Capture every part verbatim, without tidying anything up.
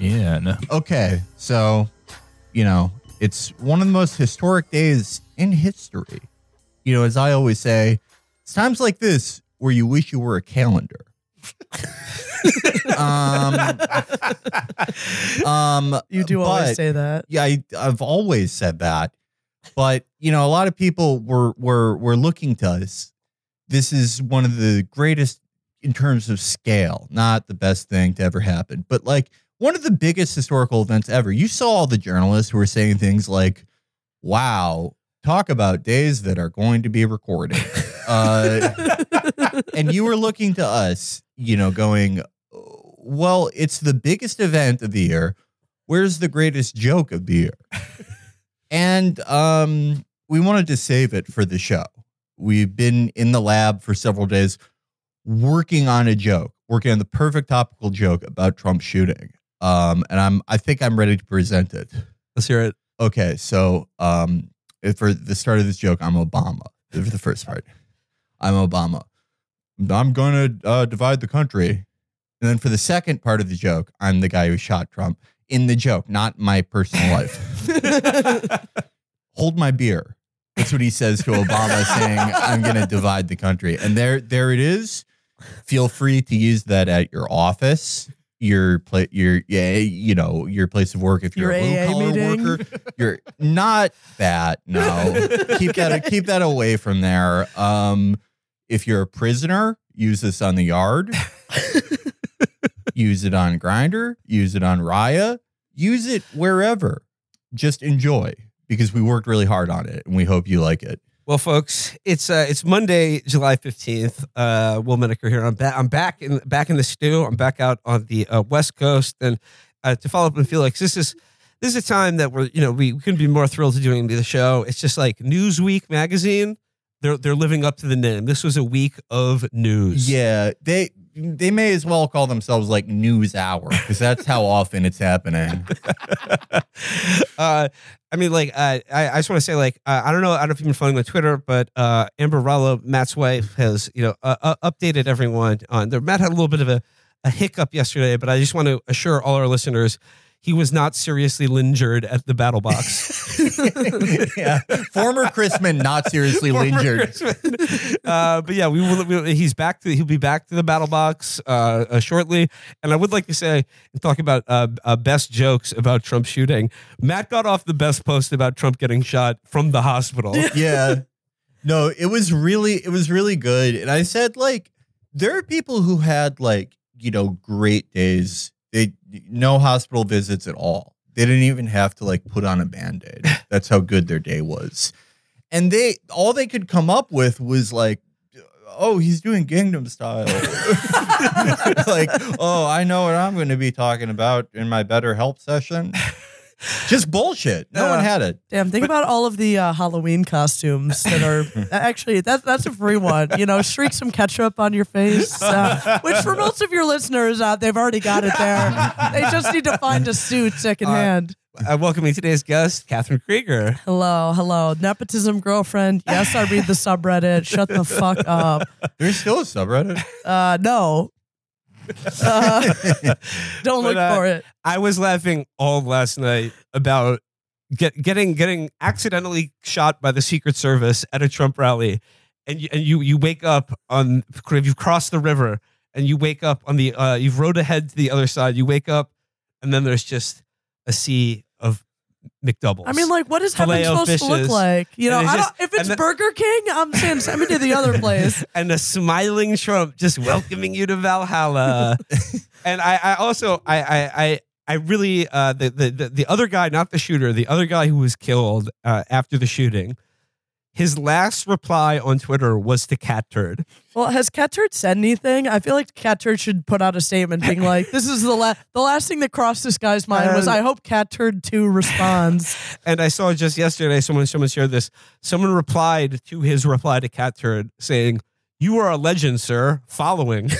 Yeah. No. Okay, so, you know, it's one of the most historic days in history. You know, as I always say, it's times like this where you wish you were a calendar. um, um, You do but, always say that. Yeah, I, I've always said that. But, you know, a lot of people were, were, were looking to us. This is one of the greatest in terms of scale, not the best thing to ever happen, but like one of the biggest historical events ever. You saw all the journalists who were saying things like, wow, talk about days that are going to be recorded. Uh, and you were looking to us, you know, going, well, it's the biggest event of the year. Where's the greatest joke of the year? And um, we wanted to save it for the show. We've been in the lab for several days working on a joke, working on the perfect topical joke about Trump shooting. Um, and I'm, I think I'm ready to present it. Let's hear it. Okay, so um, for the start of this joke, I'm Obama. For the first part, I'm Obama. I'm going to uh, divide the country. And then for the second part of the joke, I'm the guy who shot Trump in the joke, not my personal life. Hold my beer. That's what he says to Obama, saying, I'm going to divide the country. And there, there it is. Feel free to use that at your office. Your play, your yeah, you know, your place of work. If you're Your a A A blue collar meeting. worker, you're not that. No, keep that keep that away from there. Um, if you're a prisoner, use this on the yard. Use it on Grindr. Use it on Raya. Use it wherever. Just enjoy, because we worked really hard on it, and we hope you like it. Well, folks, it's uh, it's Monday, July fifteenth. Uh, Will Menaker here. I'm back. I'm back in back in the stew. I'm back out on the uh, West Coast, and uh, to follow up on Felix, this is this is a time that we're you know we, we couldn't be more thrilled to doing the show. It's just like Newsweek magazine. They're they're living up to the name. This was a week of news. Yeah, they they may as well call themselves like News Hour, because that's how often it's happening. uh, I mean, like, uh, I, I just want to say, like, uh, I don't know, I don't know if you've been following on Twitter, but uh, Amber Rallo, Matt's wife, has, you know, uh, uh, updated everyone on there. Matt had a little bit of a, a hiccup yesterday, but I just want to assure all our listeners he was not seriously lingered at the battle box. Yeah, former Chrisman, not seriously lingered. Uh, but yeah, we will. We, he's back to. He'll be back to the battle box uh, uh, shortly. And I would like to say, talk about uh, uh, best jokes about Trump shooting. Matt got off the best post about Trump getting shot from the hospital. Yeah, no, it was really, it was really good. And I said, like, there are people who had like, you know, great days. They no hospital visits at all. They didn't even have to like put on a Band-Aid. That's how good their day was. And they all they could come up with was like, oh, he's doing Gangnam Style. Like, oh, I know what I'm going to be talking about in my BetterHelp session. Just bullshit. No Uh, one had it. Damn, think about all of the uh, Halloween costumes that are actually that that's a free one. You know, streak some ketchup on your face, uh, which for most of your listeners, uh, they've already got it there. They just need to find a suit secondhand. Uh, welcoming today's guest, Catherine Krieger. Hello, hello, nepotism girlfriend. Yes, I read the subreddit. Shut the fuck up. There's still a subreddit. Uh, no. Uh, don't look But, uh, for it. I was laughing all last night about get, getting getting accidentally shot by the Secret Service at a Trump rally, and you, and you you wake up on you've crossed the river and you wake up on the uh, you've rode ahead to the other side. You wake up and then there's just a sea of McDoubles. I mean, like, what is heaven supposed to look Filet-O-Fishes. like? You know, And it's I just- don't, if it's and the- Burger King, I'm saying send me to the other place. and a smiling Trump just welcoming you to Valhalla. And I, I also I I I, I really uh, the, the the the other guy, not the shooter, the other guy who was killed uh, after the shooting. His last reply on Twitter was to Cat Turd. Well, has Cat Turd said anything? I feel like Cat Turd should put out a statement being like, "This is the last. The last thing that crossed this guy's mind was, Uh, I hope Cat Turd two responds." And I saw just yesterday someone someone shared this. Someone replied to his reply to Cat Turd saying, "You are a legend, sir." Following.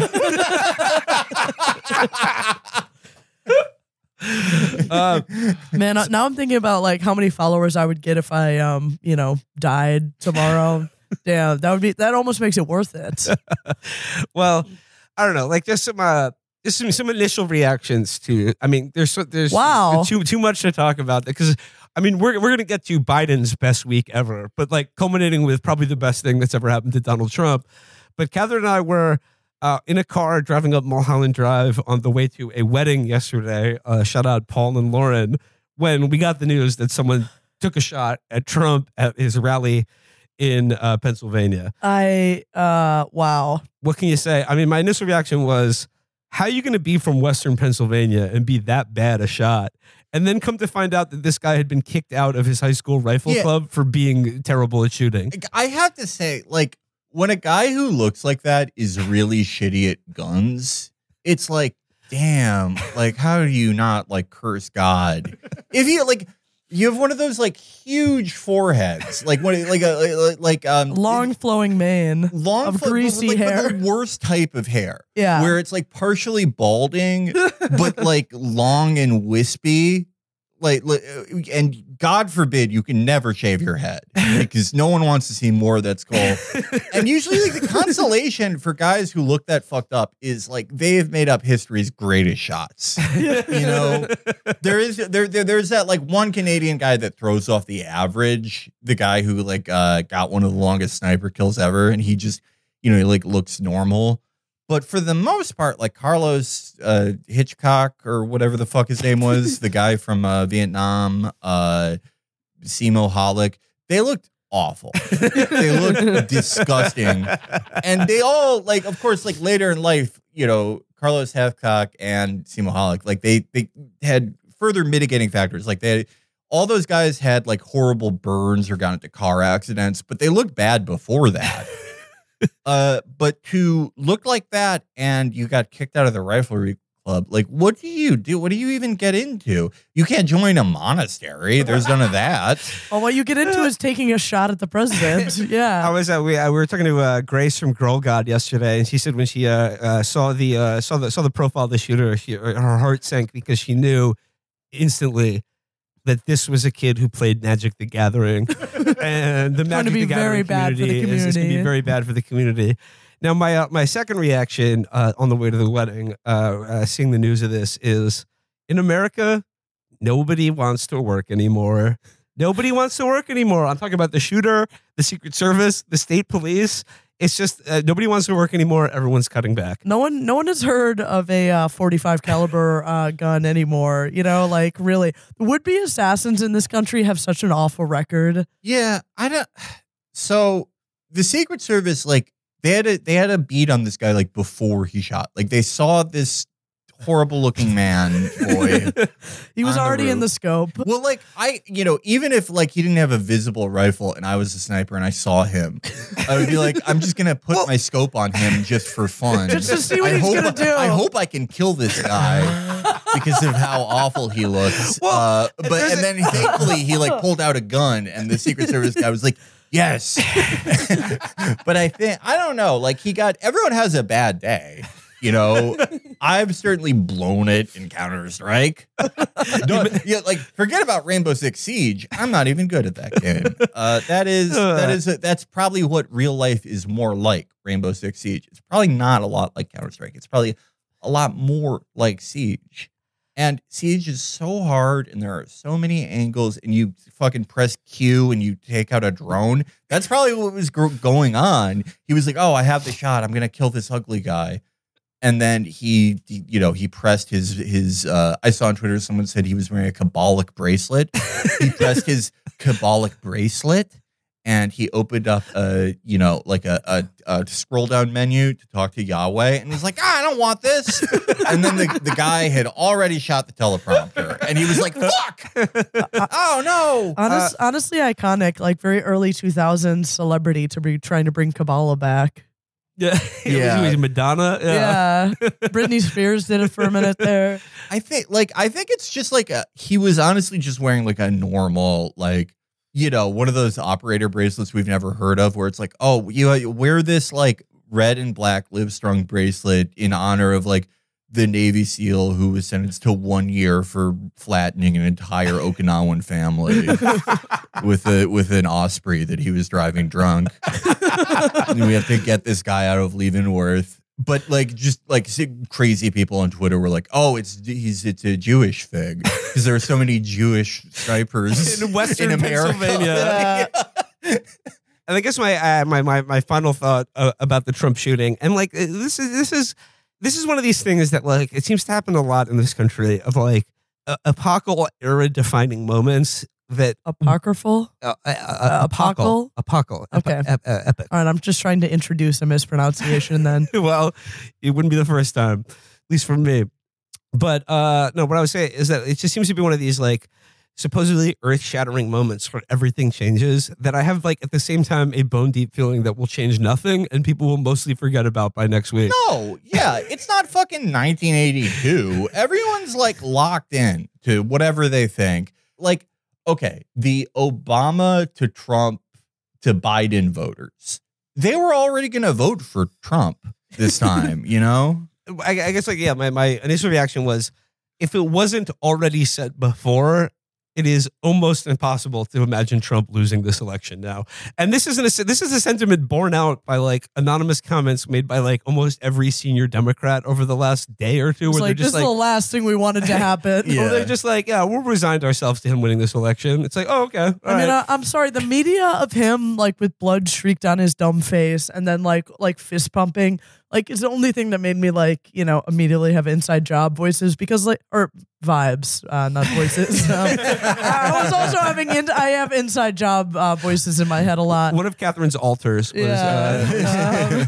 uh, Man, uh, now I'm thinking about like how many followers I would get if I, um, you know, died tomorrow. Damn, that would be that almost makes it worth it. well, I don't know. Like, there's some uh, There's some, some initial reactions to. I mean, there's there's Wow. too too much to talk about because I mean we're we're gonna get to Biden's best week ever, but like culminating with probably the best thing that's ever happened to Donald Trump. But Catherine and I were uh, in a car driving up Mulholland Drive on the way to a wedding yesterday. Uh, shout out Paul and Lauren when we got the news that someone took a shot at Trump at his rally in uh, Pennsylvania. I uh wow. What can you say? I mean, my initial reaction was, how are you going to be from Western Pennsylvania and be that bad a shot? And then come to find out that this guy had been kicked out of his high school rifle Yeah. club for being terrible at shooting. I have to say, like, when a guy who looks like that is really shitty at guns, it's like, damn, like, how do you not like curse God? If you like, you have one of those like huge foreheads, like one, like a like, like um Long flowing mane long of fo- greasy like, hair. the worst type of hair. Yeah. Where it's like partially balding, but like long and wispy. Like, like, and God forbid you can never shave your head because no one wants to see more of that skull. And usually, like, the consolation for guys who look that fucked up is like they have made up history's greatest shots. You know, there is there, there there's that like one Canadian guy that throws off the average, the guy who like uh, got one of the longest sniper kills ever, and he just you know he like looks normal. But for the most part, like Carlos uh, Hitchcock or whatever the fuck his name was, the guy from uh, Vietnam, uh, Simo Holic, they looked awful. They looked disgusting. And they all, like, of course, like later in life, you know, Carlos Hitchcock and Simo Holic, like they, they had further mitigating factors. Like they, all those guys had like horrible burns or got into car accidents, but they looked bad before that. Uh, but to look like that and you got kicked out of the riflery club, like, what do you do? What do you even get into? You can't join a monastery. There's none of that. Oh, what you get into is taking a shot at the president. Yeah. How was that? We, uh, we were talking to uh, Grace from Girl God yesterday, and she said when she uh, uh, saw the uh, saw the saw the profile of the shooter, she, her heart sank because she knew instantly that this was a kid who played Magic the Gathering, and the Magic be the very Gathering bad for the community is, is going to be community. very bad for the community. Now, my uh, my second reaction uh, on the way to the wedding, uh, uh, seeing the news of this, is in America, nobody wants to work anymore. Nobody wants to work anymore. I'm talking about the shooter, the Secret Service, the state police. It's just uh, nobody wants to work anymore. Everyone's cutting back. No one, no one has heard of a uh, forty-five caliber uh, gun anymore. You know, like really, would-be assassins in this country have such an awful record. Yeah, I don't. So the Secret Service, like, they had a they had a beat on this guy like before he shot. Like they saw this horrible looking man boy. He was On the already in roof. the scope. Well, like I, you know, even if like he didn't have a visible rifle and I was a sniper and I saw him, I would be like, I'm just gonna put my scope on him just for fun, Just to see what I he's hope, gonna do. I hope I can kill this guy because of how awful he looks. Well, uh, but and then thankfully he like pulled out a gun and the Secret Service guy was like, yes. But I think I don't know. Like he got everyone has a bad day. You know, I've certainly blown it in Counter-Strike. Don't- yeah, like forget about Rainbow Six Siege. I'm not even good at that game. Uh, that is that is that's probably what real life is more like. Rainbow Six Siege. It's probably not a lot like Counter-Strike. It's probably a lot more like Siege. And Siege is so hard, and there are so many angles, and you fucking press Q and you take out a drone. That's probably what was gr- going on. He was like, "Oh, I have the shot. I'm gonna kill this ugly guy." And then he, he, you know, he pressed his, his, uh, I saw on Twitter, someone said he was wearing a Kabbalic bracelet. He pressed his Kabbalic bracelet and he opened up a, you know, like a, a, a scroll down menu to talk to Yahweh. And he's like, ah, I don't want this. And then the, the guy had already shot the teleprompter and he was like, fuck. Oh no. Honest, honestly, iconic, like very early two thousands celebrity to be trying to bring Kabbalah back. Yeah, Yeah. Was he Madonna. Yeah. Britney Spears did it for a minute there. I think like I think it's just like a, he was honestly just wearing like a normal like you know one of those operator bracelets we've never heard of where it's like oh you wear this like red and black Livestrong bracelet in honor of like the Navy SEAL who was sentenced to one year for flattening an entire Okinawan family with a with an Osprey that he was driving drunk. And we have to get this guy out of Leavenworth. but like just like crazy people on Twitter were like, "Oh, it's he's it's a Jewish fig," because there are so many Jewish snipers in Western in America. Pennsylvania. Yeah. And I guess my uh, my my my final thought uh, about the Trump shooting, and like this is this is this is one of these things that like it seems to happen a lot in this country of like uh, apocal era defining moments that Apocryphal? uh, uh, uh, apocal apocal Okay. epi- ep- uh, epic. All right, I'm just trying to introduce a mispronunciation then. Well, it wouldn't be the first time, at least for me. But uh, no, what I would say is that it just seems to be one of these like supposedly earth-shattering moments where everything changes that I have like at the same time a bone-deep feeling that will change nothing and people will mostly forget about by next week. No, yeah, it's not fucking nineteen eighty-two. Everyone's like locked in to whatever they think. Like, okay, the Obama to Trump to Biden voters, they were already going to vote for Trump this time, you know? I, I guess like, yeah, my, my initial reaction was if it wasn't already said before, it is almost impossible to imagine Trump losing this election now. And this isn't a, this is a sentiment borne out by like anonymous comments made by like almost every senior Democrat over the last day or two. It's Where like, they're just this is like, the last thing we wanted to happen. Yeah. or they're just like, yeah, we'll resigned ourselves to him winning this election. It's like, oh, okay. all I mean, right. I, I'm sorry. The media of him, like with blood streaked down his dumb face, and then like like fist pumping, like is the only thing that made me like you know immediately have inside job voices because like or vibes, uh, not voices. um, I was also having in, I have inside job uh, voices in my head a lot. One of Catherine's altars was. Yeah.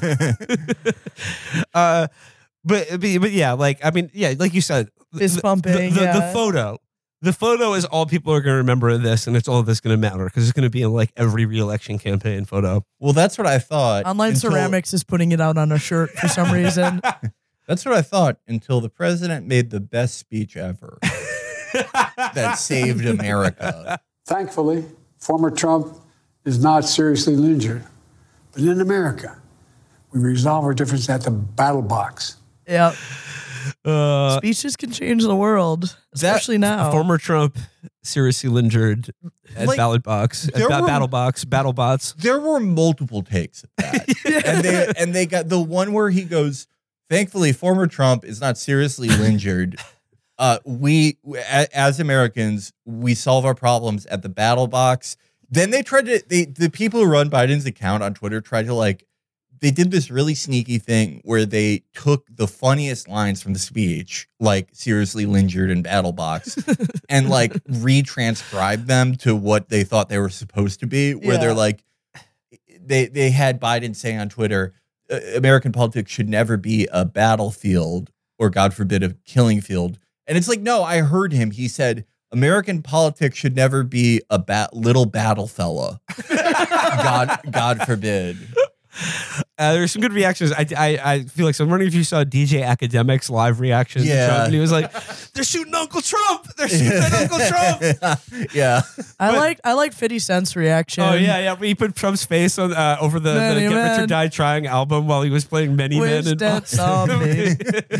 Uh, uh, but, but but yeah, like I mean, yeah, like you said, Fist the- pumping, The, the, yeah. the photo, the photo is all people are going to remember of this, and it's all that's going to matter because it's going to be in like every re-election campaign photo. Well, that's what I thought. Online until- Ceramics is putting it out on a shirt for some reason. That's what I thought until the president made the best speech ever that saved America. Thankfully, former Trump is not seriously injured. But in America, we resolve our differences at the battle box. Yeah, Uh, speeches can change the world, especially now. Former Trump seriously injured at Like, ballot box, at there ba- were- battle box, battle bots. There were multiple takes of that. and they and they got the one where he goes, thankfully, former Trump is not seriously injured. Uh, we, a- as Americans, we solve our problems at the battle box. Then they tried to, they, the people who run Biden's account on Twitter tried to like, they did this really sneaky thing where they took the funniest lines from the speech, like seriously injured and battle box, and like retranscribed them to what they thought they were supposed to be, where Yeah. they're like, they, they had Biden saying on Twitter, "Uh, American politics should never be a battlefield or, God forbid, a killing field. And it's like, no, I heard him. He said, American politics should never be a bat- little battle fella. God, God forbid. Uh, there's some good reactions. I, I, I feel like so. I'm wondering if you saw D J Academic's live reaction to Yeah. Trump, and he was like, "They're shooting Uncle Trump! They're shooting at Uncle Trump!" Yeah. I like I like fifty Cent's reaction. Oh yeah, yeah. He put Trump's face on uh, over the, the Many Get Rich or men. Die Trying album while he was playing Many Wish Men. death on me.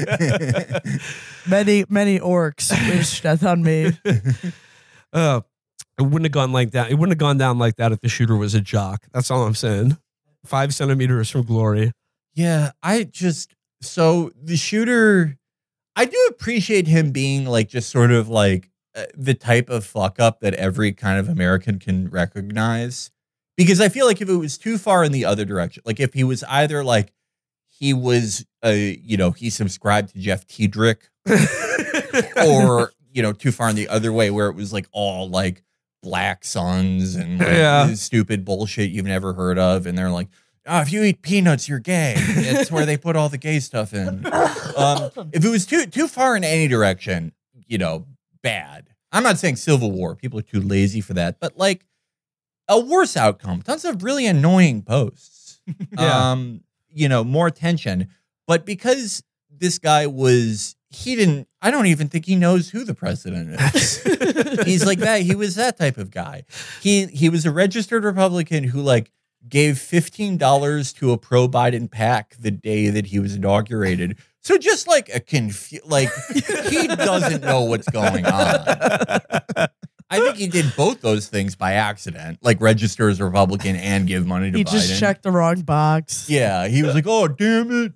Many many orcs wish death on me. uh, it wouldn't have gone like that. It wouldn't have gone down like that if the shooter was a jock. That's all I'm saying. Five centimeters from glory. Yeah, I just so the shooter, I do appreciate him being like just sort of like uh, the type of fuck up that every kind of American can recognize. Because I feel like if it was too far in the other direction, like if he was either like he was, uh, you know, he subscribed to Jeff Tiedrick, or you know, too far in the other way where it was like all like black suns and like, Yeah. stupid bullshit you've never heard of, and they're like, oh, if you eat peanuts, you're gay. It's where they put all the gay stuff in. Um, if it was too too far in any direction, you know, bad. I'm not saying Civil War. People are too lazy for that. But like a worse outcome. Tons of really annoying posts. Yeah. Um, you know, more attention. But because this guy was, he didn't, I don't even think he knows who the president is. He's like that. He was that type of guy. He he was a registered Republican who like gave fifteen dollars to a pro Biden PAC the day that he was inaugurated. So just like a confu- like he doesn't know what's going on. I think he did both those things by accident, like register as a Republican and give money to He Biden. just checked the wrong box. Yeah, he was like, "Oh, damn it."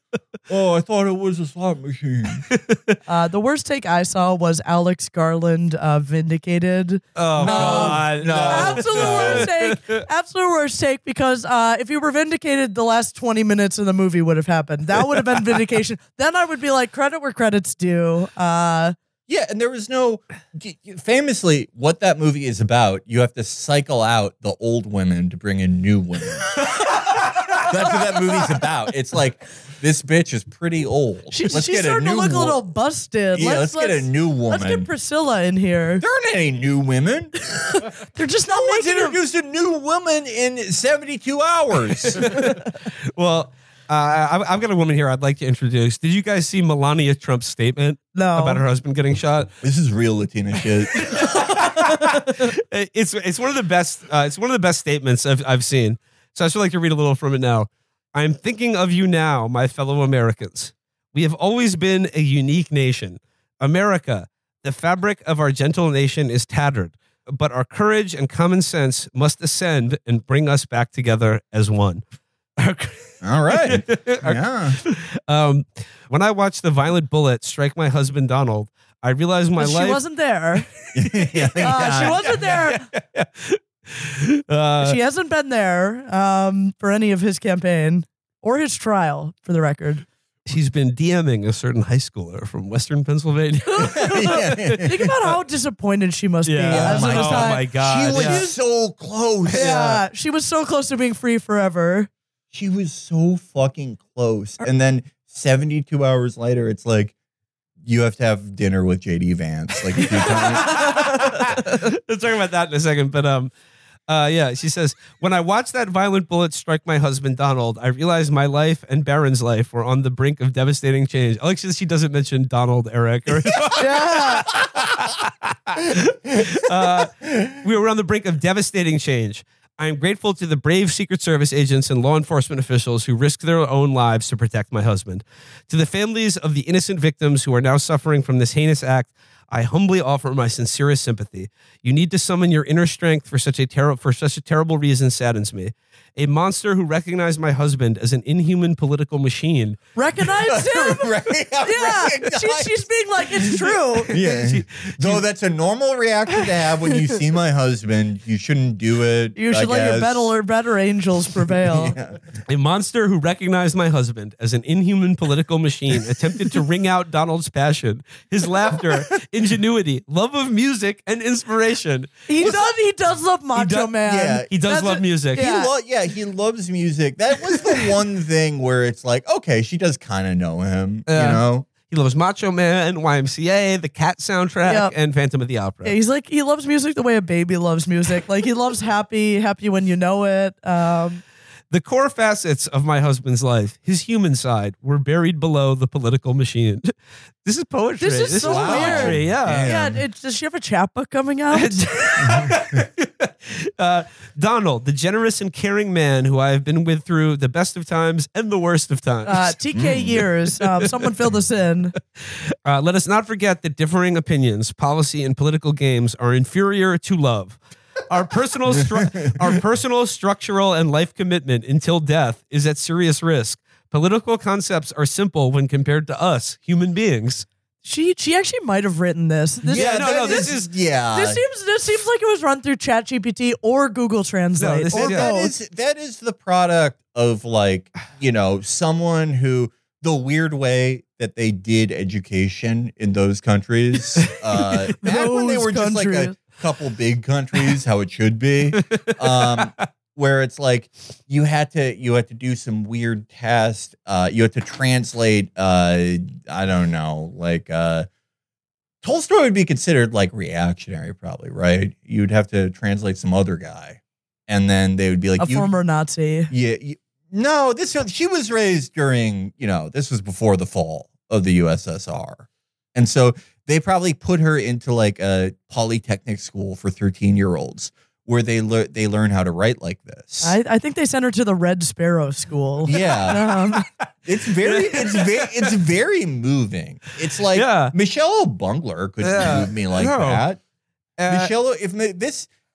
Oh, I thought it was a slot machine. Uh, the worst take I saw was Alex Garland uh, vindicated. Oh, God. no. Absolute no. worst take. Absolute worst take because uh, if you were vindicated, the last twenty minutes of the movie would have happened. That would have been vindication. Then I would be like, credit where credit's due. Uh, Yeah, and there was no. Famously, what that movie is about, you have to cycle out the old women to bring in new women. That's what that movie's about. It's like, this bitch is pretty old. she, Let's she's get starting a to new look a wo- little busted. Yeah, let's, get a new woman. Let's get Priscilla in here. There aren't any new women. They're just not No one's making her. introduced a new woman in seventy-two hours. Well, uh, I've, I've got a woman here I'd like to introduce. Did you guys see Melania Trump's statement No. about her husband getting shot? This is real Latina shit. it's it's one of the best. Uh, it's one of the best statements I've I've seen. So I just would like to read a little from it now. I'm thinking of you now, my fellow Americans. We have always been a unique nation. America, the fabric of our gentle nation is tattered, but our courage and common sense must ascend and bring us back together as one. Our- All right. Yeah. um, when I watched the violent bullet strike my husband Donald, I realized my she life. wasn't there. yeah, Uh, she wasn't there. Uh, She hasn't been there um, for any of his campaign or his trial, for the record. She's been DMing a certain high schooler from Western Pennsylvania. Think about how disappointed she must be. Yeah. as Oh of my the Oh time. my God. She was yeah. so close. Yeah, she was so close to being free forever. She was so fucking close. And then seventy-two hours later, it's like, you have to have dinner with J D Vance. Like, a few times. We'll talk about that in a second. But um, uh, yeah, she says, when I watched that violent bullet strike my husband, Donald, I realized my life and Barron's life were on the brink of devastating change. I like that she doesn't mention Donald, Eric. Or, Yeah. uh, we were on the brink of devastating change. I am grateful to the brave Secret Service agents and law enforcement officials who risked their own lives to protect my husband. To the families of the innocent victims who are now suffering from this heinous act, I humbly offer my sincerest sympathy. You need to summon your inner strength for such a ter- for such a terrible reason saddens me. A monster who recognized my husband as an inhuman political machine. Recognized him? Right? Yeah. She, she's being like, it's true. Yeah. Though that's a normal reaction to have when you see my husband. You shouldn't do it. You should I let your guess. better or better angels prevail. Yeah. A monster who recognized my husband as an inhuman political machine attempted to wring out Donald's passion, his laughter, ingenuity, love of music, and inspiration. He does. He does love Macho does- Man. yeah, He does That's love what- music. yeah. He lo- yeah, he loves music. That was the one thing where it's like, okay, she does kind of know him, Yeah. you know? He loves Macho Man, Y M C A, the Cat soundtrack, Yep. and Phantom of the Opera. Yeah, he's like he loves music the way a baby loves music. Like he loves happy, happy when you know it. Um, The core facets of my husband's life, his human side, were buried below the political machine. This is poetry. This is so poetry. weird. Yeah. yeah, it, does she have a chapbook coming out? uh, Donald, the generous and caring man who I have been with through the best of times and the worst of times. Uh, T K years. Um, someone fill this in. Uh, let us not forget that differing opinions, policy, and political games are inferior to love. Our personal, stru- our personal, structural, and life commitment until death is at serious risk. Political concepts are simple when compared to us, human beings. She she actually might have written this. This Yeah, no, that- no, this is- yeah. This seems this seems like it was run through ChatGPT or Google Translate No, this or is- that both. is that is the product of, like, you know, someone who, the weird way that they did education in those countries, uh, back when they Those were just like a countries. couple big countries, how it should be, um, where it's like you had to you had to do some weird test, uh, you had to translate, uh, I don't know, like. Uh, Tolstoy would be considered like reactionary, probably, right? You'd have to translate some other guy, and then they would be like, a you, former Nazi. yeah, you, no, this she was raised during, you know, this was before the fall of the U S S R, and so they probably put her into like a polytechnic school for thirteen year olds where they learn they learn how to write like this. I, I think they sent her to the Red Sparrow School. yeah, Um, it's very, it's very, it's very moving. It's like Yeah. Michelle Bungler could Yeah. move me like No. that. Uh, Michelle, if mi- this,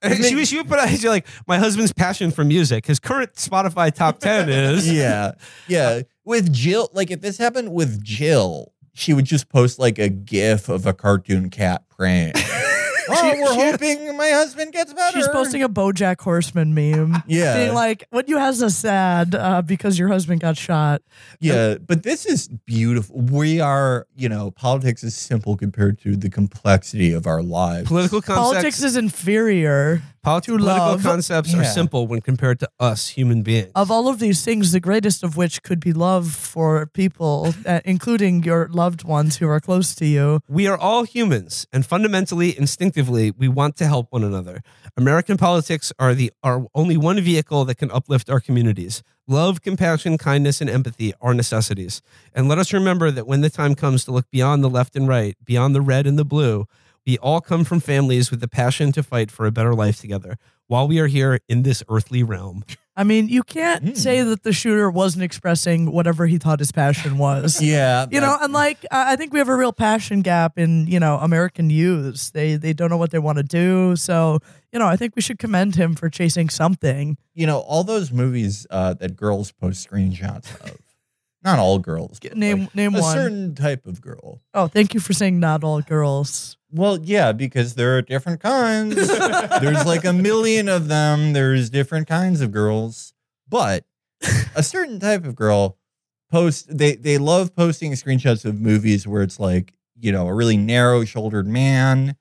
she was. She would put out she's like my husband's passion for music. His current Spotify top ten is Yeah, yeah. With Jill, like if this happened with Jill, she would just post like a GIF of a cartoon cat praying. Oh, She- we're she- hoping my husband gets better. She's posting a BoJack Horseman meme. Yeah. Being like, what you has us sad uh, because your husband got shot. Yeah, but this is beautiful. We are, you know, politics is simple compared to the complexity of our lives. political concepts. Politics is inferior. Polit- to political love. concepts are Yeah. simple when compared to us human beings. Of all of these things, the greatest of which could be love for people, uh, including your loved ones who are close to you. We are all humans, and fundamentally, instinctively, we want to help one another. American politics are the are only one vehicle that can uplift our communities. Love, compassion, kindness, and empathy are necessities. And let us remember that when the time comes to look beyond the left and right, beyond the red and the blue, we all come from families with the passion to fight for a better life together while we are here in this earthly realm. I mean, you can't Mm. say that the shooter wasn't expressing whatever he thought his passion was. Yeah, You know, and like I I think we have a real passion gap in you know American youths. They they don't know what they want to do. So you know, I think we should commend him for chasing something. you know, all those movies uh, that girls post screenshots of. Not all girls. but, Name like, name a one. certain type of girl. Oh, thank you for saying not all girls. Well, yeah, because there are different kinds. There's like a million of them. There's different kinds of girls. But a certain type of girl post they they love posting screenshots of movies where it's like, you know, a really narrow-shouldered man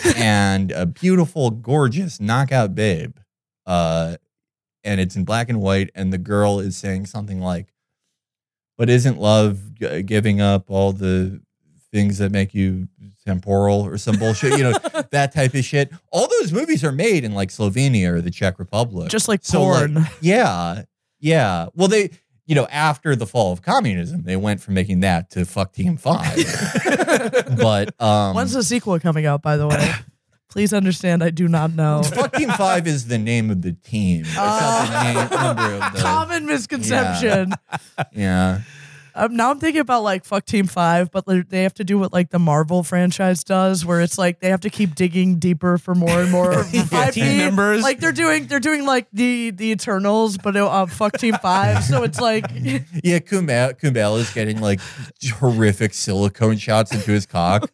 and a beautiful, gorgeous knockout babe. Uh and it's in black and white, and the girl is saying something like, but isn't love g- giving up all the things that make you temporal or some bullshit, you know, that type of shit. All those movies are made in like Slovenia or the Czech Republic. Just like So, like, porn. yeah. Yeah. Well, they, you know, after the fall of communism, they went from making that to Fuck Team Five. But um When's the sequel coming out, by the way? Please understand, I do not know. Fuck Team Five is the name of the team. That's not the name, number of the, Common misconception. yeah. Um, now I'm thinking about like Fuck Team Five, but they- they have to do what like the Marvel franchise does, where it's like they have to keep digging deeper for more and more I P. team members. Like they're doing, they're doing like the the Eternals, but uh, Fuck Team Five. So it's like, Yeah, Kumbel, Kumbel is getting like horrific silicone shots into his cock.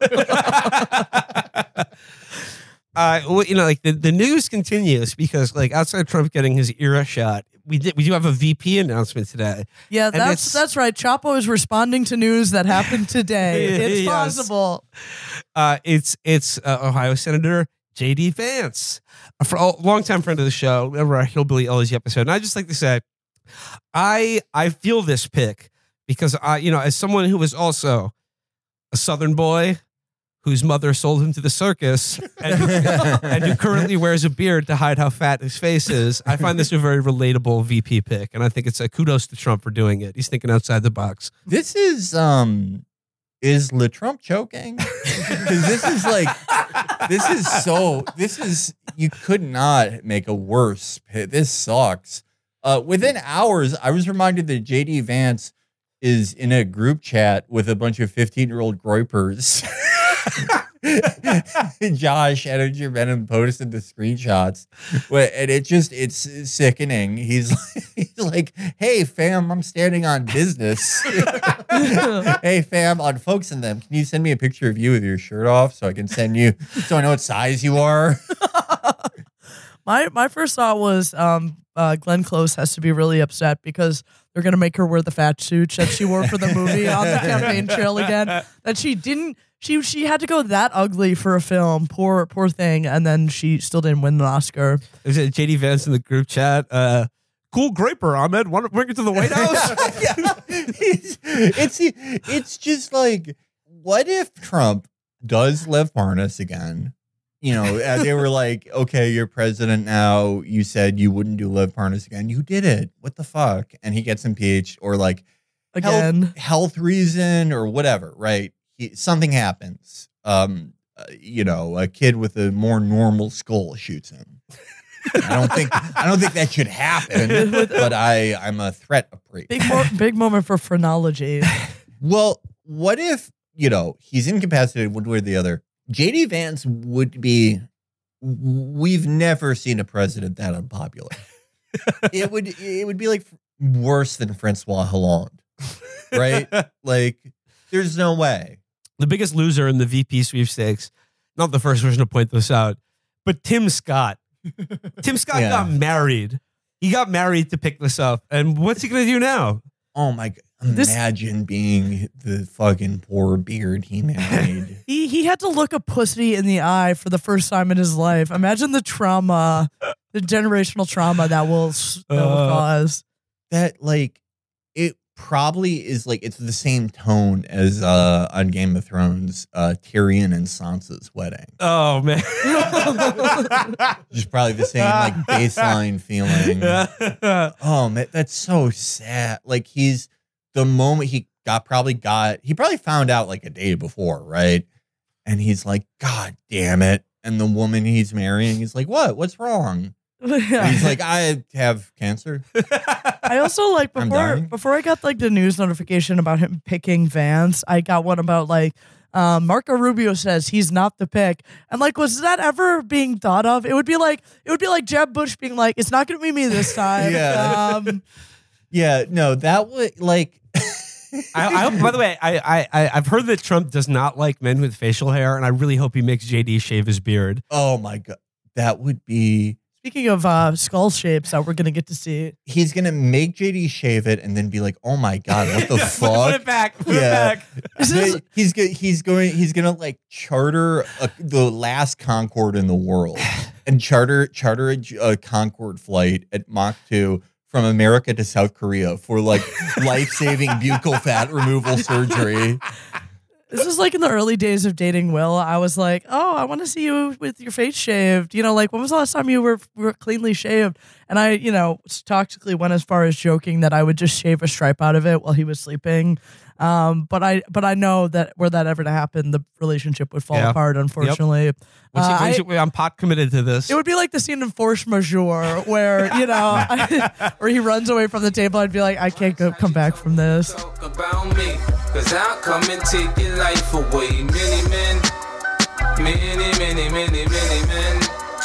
Uh, well, you know, like the, the news continues because, like, outside Trump getting his era shot, we did we do have a V P announcement today. yeah, And that's it's- that's right. Chapo is responding to news that happened today. It's Yes. possible. Uh, it's it's uh, Ohio Senator J D Vance, a fr- a longtime friend of the show. Remember our Hillbilly Elegy episode, and I just like to say, I I feel this pick because I, you know, as someone who was also a Southern boy whose mother sold him to the circus and, and who currently wears a beard to hide how fat his face is, I find this a very relatable V P pick, and I think it's a kudos to Trump for doing it. He's thinking outside the box. This is um is Le Trump choking? Because this is like this is so this is you could not make a worse pick. This sucks. Uh within hours, I was reminded that J D Vance is in a group chat with a bunch of fifteen-year-old groypers. Josh Edinger Venom posted the screenshots, Wait, and it just it's sickening. He's like, he's like, "Hey fam, I'm standing on business. Hey fam, on Folks and Them, can you send me a picture of you with your shirt off so I can send you so I know what size you are?" My my first thought was um, uh, Glenn Close has to be really upset because they're gonna make her wear the fat suit that she wore for the movie on the campaign trail again. That she didn't. She she had to go that ugly for a film. Poor poor thing. And then she still didn't win an Oscar. There's a J D Vance in the group chat. Uh, cool graper, Ahmed. Want to bring it to the White House? Yeah. It's, it's it's just like, what if Trump does Lev Parnas again? You know, uh, they were like, okay, you're president now. You said you wouldn't do Lev Parnas again. You did it. What the fuck? And he gets impeached, or like Again. health, health reason or whatever, right? He, something happens. Um, uh, you know, a kid with a more normal skull shoots him. I don't think I don't think that should happen, but I I'm a threat of rape. Big mo- big moment for phrenology. Well, what if, you know, he's incapacitated one way or the other? J D Vance would be we've never seen a president that unpopular. it would it would be like worse than Francois Hollande, right? Like, there's no way. The biggest loser in the V P sweepstakes, not the first person to point this out, but Tim Scott. Tim Scott Yeah. got married. He got married to pick this up. And what's he going to do now? Oh my god! This- Imagine being the fucking poor beard he married. He he had to look a pussy in the eye for the first time in his life. Imagine the trauma, the generational trauma that will, that will Uh, cause. That like it probably is like it's the same tone as uh on Game of Thrones, uh Tyrion and Sansa's wedding. Oh, man. Just probably the same like baseline feeling. Oh man, that's so sad. Like he's the moment he got probably got he probably found out like a day before, right? And he's like, God damn it. And the woman he's marrying, he's like, what? What's wrong? And he's like, I have cancer. I also like I'm before dying. before I got like the news notification about him picking Vance, I got one about like um, Marco Rubio says he's not the pick, and like, was that ever being thought of? It would be like it would be like Jeb Bush being like, it's not going to be me this time. Yeah. Um, Yeah, no, that would like I, I, by the way, I, I, I've heard that Trump does not like men with facial hair, and I really hope he makes J D shave his beard. oh my god. That would be speaking of uh, skull shapes that we're going to get to see. he's gonna make J D shave it and then be like, oh my god, what the Put fuck? it back. Put Yeah. it back. Is this- he's go- he's going he's gonna like charter a, the last Concorde in the world and charter charter a, a Concorde flight at Mach two from America to South Korea for like life-saving buccal fat removal surgery. This is like in the early days of dating Will. I was like, oh, I want to see you with your face shaved. You know, like when was the last time you were, were cleanly shaved? And I, you know, toxically went as far as joking that I would just shave a stripe out of it while he was sleeping. Um, but I, but I know that were that ever to happen, the relationship would fall Yeah. apart. Unfortunately, Once he- Uh, once I- he- I'm pot committed to this. it would be like the scene in Force Majeure where you know, where he runs away from the table. I'd be like, I can't go come back from this. Talk about me, cause I'll come and take your life away. Many men, many, many, many, many men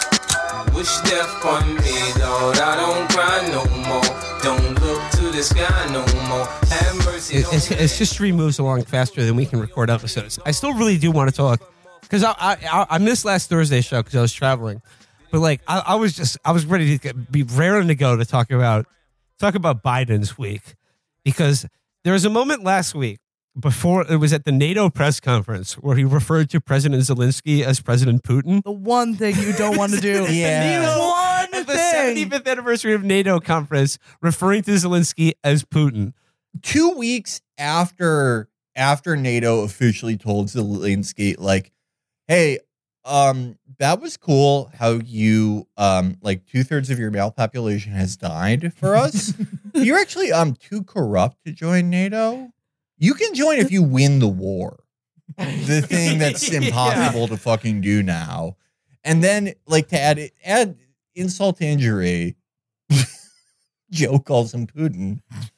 wish death on me, Lord. I don't cry no more. Don't look to the sky no more. Have mercy. As, as, as history moves along faster than we can record episodes, I still really do want to talk because I, I I I missed last Thursday's show because I was traveling, but like I, I was just I was ready to get, be raring to go to talk about talk about Biden's week because there was a moment last week before it was at the NATO press conference where he referred to President Zelensky as President Putin. The one thing you don't want to do. Yeah. The one At the thing. seventy-fifth anniversary of NATO conference, referring to Zelensky as Putin. Two weeks after after NATO officially told Zelensky, like, hey, um, that was cool how you um like two thirds of your male population has died for us. You're actually um too corrupt to join NATO. You can join if you win the war. The thing that's Yeah. impossible to fucking do now. And then like to add add insult to injury, Joe calls him Putin.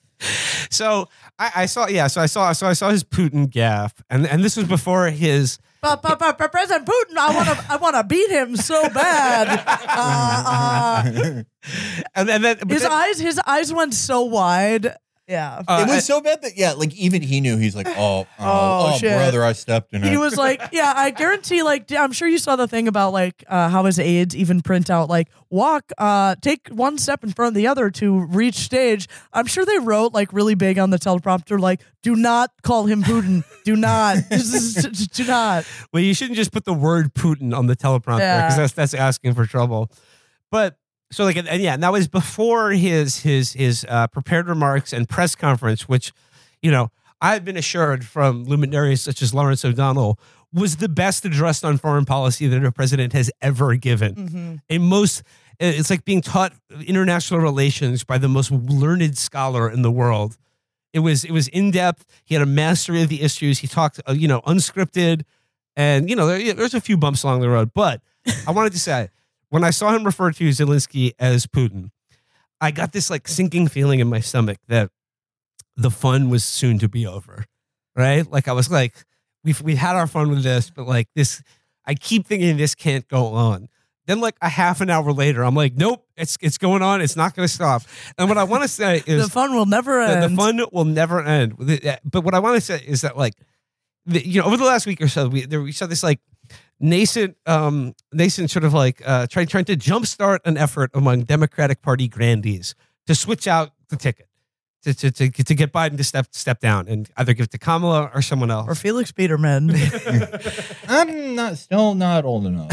So I, I saw, yeah. So I saw, so I saw his Putin gaffe, and and this was before his. But, but, but, but President Putin, I want to, I want to beat him so bad. Uh, uh, And, and then but his then- eyes, his eyes went so wide. Yeah. uh, It was so bad that yeah, like even he knew. He's like, oh, oh, Oh, oh, shit. brother, I stepped in it. He was like, yeah, I guarantee, like, I'm sure you saw the thing about, like, uh, how his aides even print out, like, walk, uh, take one step in front of the other to reach stage. I'm sure they wrote, like, really big on the teleprompter, like, do not call him Putin. Do not. This is- do not. well, you shouldn't just put the word Putin on the teleprompter because Yeah. that's that's asking for trouble. But so like, and, and yeah, and that was before his his his uh, prepared remarks and press conference, which, you know, I've been assured from luminaries such as Lawrence O'Donnell was the best address on foreign policy that a president has ever given. Mm-hmm. A most, it's like being taught international relations by the most learned scholar in the world. It was it was in depth. He had a mastery of the issues. He talked, uh, you know, unscripted, and you know, there, there's a few bumps along the road. But I wanted to say, when I saw him refer to Zelensky as Putin, I got this like sinking feeling in my stomach that the fun was soon to be over. Right? Like I was like, we've we had our fun with this, but like this, I keep thinking this can't go on. Then like a half an hour later, I'm like, nope, it's it's going on. It's not going to stop. And what I want to say is The fun will never the, end. the fun will never end. But what I want to say is that like, the, you know, over the last week or so, we there, we saw this like nascent, um, nascent sort of like uh, trying trying to jumpstart an effort among Democratic Party grandees to switch out the ticket. To, to, to, to get Biden to step step down and either give it to Kamala or someone else. Or Felix Biederman. I'm not still not old enough.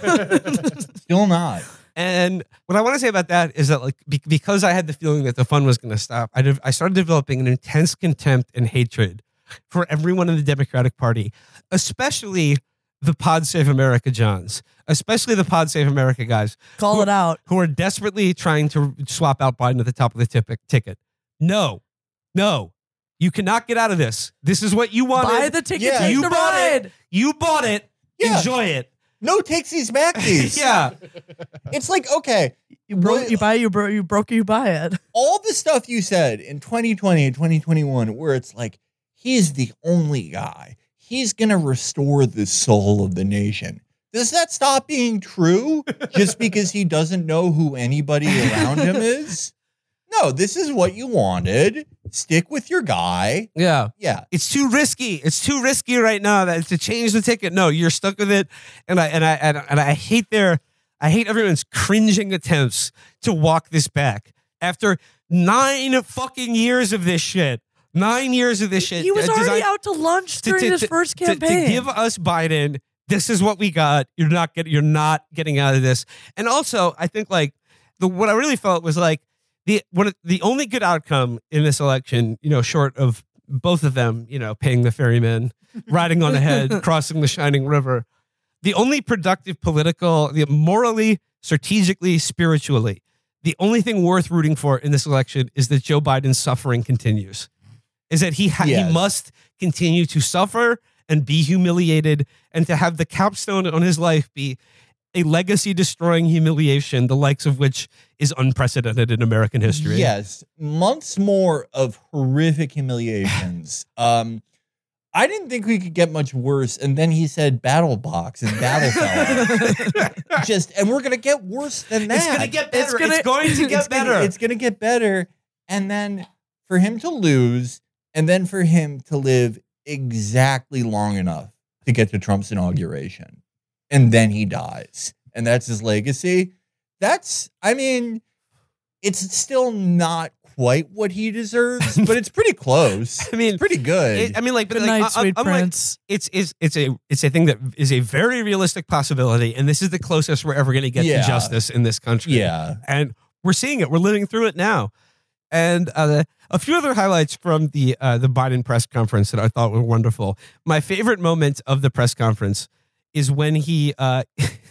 Still not. And what I want to say about that is that, like, be- because I had the feeling that the fun was going to stop, I, de- I started developing an intense contempt and hatred for everyone in the Democratic Party, especially the Pod Save America Johns, especially the Pod Save America guys. Call who, it out. Who are desperately trying to swap out Biden at the top of the tip- ticket. No, no, you cannot get out of this. This is what you wanted. Buy the ticket, Yeah, take you the bought ride. it. You bought it. Yeah. Enjoy it. No takesies backsies. Yeah. It's like, okay, You broke, Well, you buy, you broke, you broke, you buy it. all the stuff you said in twenty twenty and twenty twenty-one, where it's like, he's the only guy. He's going to restore the soul of the nation. Does that stop being true just because he doesn't know who anybody around him is? No, this is what you wanted. Stick with your guy. Yeah. Yeah. It's too risky. It's too risky right now that to change the ticket. No, you're stuck with it. And I and I and, and I hate their I hate everyone's cringing attempts to walk this back after nine fucking years of this shit. Nine years of this shit. He was uh, already designed- out to lunch to- during to- his to- first to- campaign. To, give us Biden, this is what we got. You're not getting. You're not getting out of this. And also, I think like the what I really felt was like the what the only good outcome in this election, you know, short of both of them, you know, paying the ferryman, riding on ahead, crossing the shining river. The only productive political, the morally, strategically, spiritually, the only thing worth rooting for in this election is that Joe Biden's suffering continues. Is that he ha- Yes. he must continue to suffer and be humiliated, and to have the capstone on his life be a legacy-destroying humiliation, the likes of which is unprecedented in American history. Yes. Months more of horrific humiliations. um, I didn't think we could get much worse. And then he said battle box and battle fellow. Just, and we're going to get worse than that. It's going to get better. It's, gonna- going to get It's gonna- better. It's going to get better. And then for him to lose, and then for him to live exactly long enough to get to Trump's inauguration. And then he dies. And that's his legacy. That's, I mean, it's still not quite what he deserves, but it's pretty close. I mean, It's pretty good. It- I mean, like, but Good like, night, I- sweet I'm like, prince. it's it's it's a it's a thing that is a very realistic possibility, and this is the closest we're ever going to get Yeah. to justice in this country. yeah. And we're seeing it. We're living through it now. And uh, a few other highlights from the uh, the Biden press conference that I thought were wonderful. My favorite moment of the press conference is when he uh,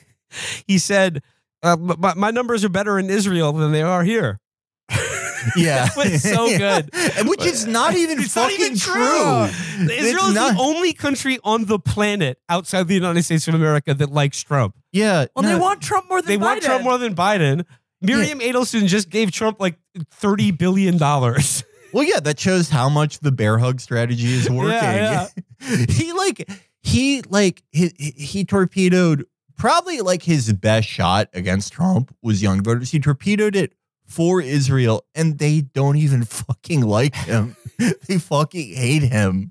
he said, uh, my, "My numbers are better in Israel than they are here." Yeah. That was so good. And which is not even It's not fucking even true. true. Israel is not- the only country on the planet outside the United States of America that likes Trump. Yeah. Well, no. they want Trump more than They Biden. want Trump more than Biden. Miriam Adelson just gave Trump like thirty billion dollars. Well, yeah, that shows how much the bear hug strategy is working. Yeah, he like he like he, he torpedoed probably like his best shot against Trump was young voters. He torpedoed it for Israel, and they don't even fucking like him. They fucking hate him.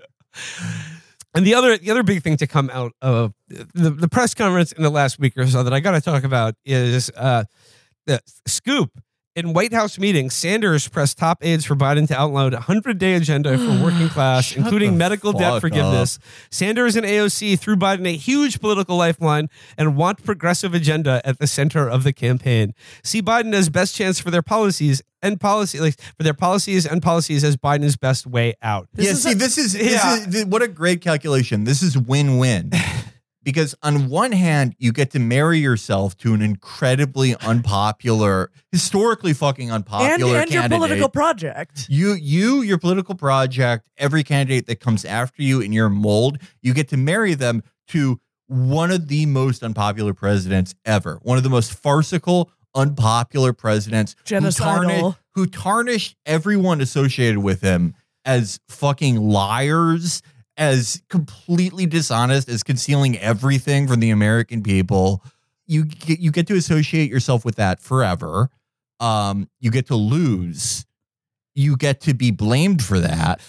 And the other the other big thing to come out of the, the press conference in the last week or so that I got to talk about is uh, the scoop. In White House meetings, Sanders pressed top aides for Biden to outline a hundred-day agenda for working class, Shut including the medical debt fuck forgiveness. Sanders and A O C threw Biden a huge political lifeline and want progressive agenda at the center of the campaign. See Biden as best chance for their policies and policy, like for their policies and policies as Biden's best way out. This yeah, is see, a- this is this Yeah. is th- what a great calculation. This is win-win. Because on one hand, you get to marry yourself to an incredibly unpopular, historically fucking and, unpopular and your candidate. political project. You, you, your political project, every candidate that comes after you in your mold, you get to marry them to one of the most unpopular presidents ever. One of the most farcical, unpopular presidents who, Genocidal. tarni- who tarnished everyone associated with him as fucking liars, as completely dishonest, as concealing everything from the American people. you get, you get to associate yourself with that forever. Um, you get to lose. You get to be blamed for that.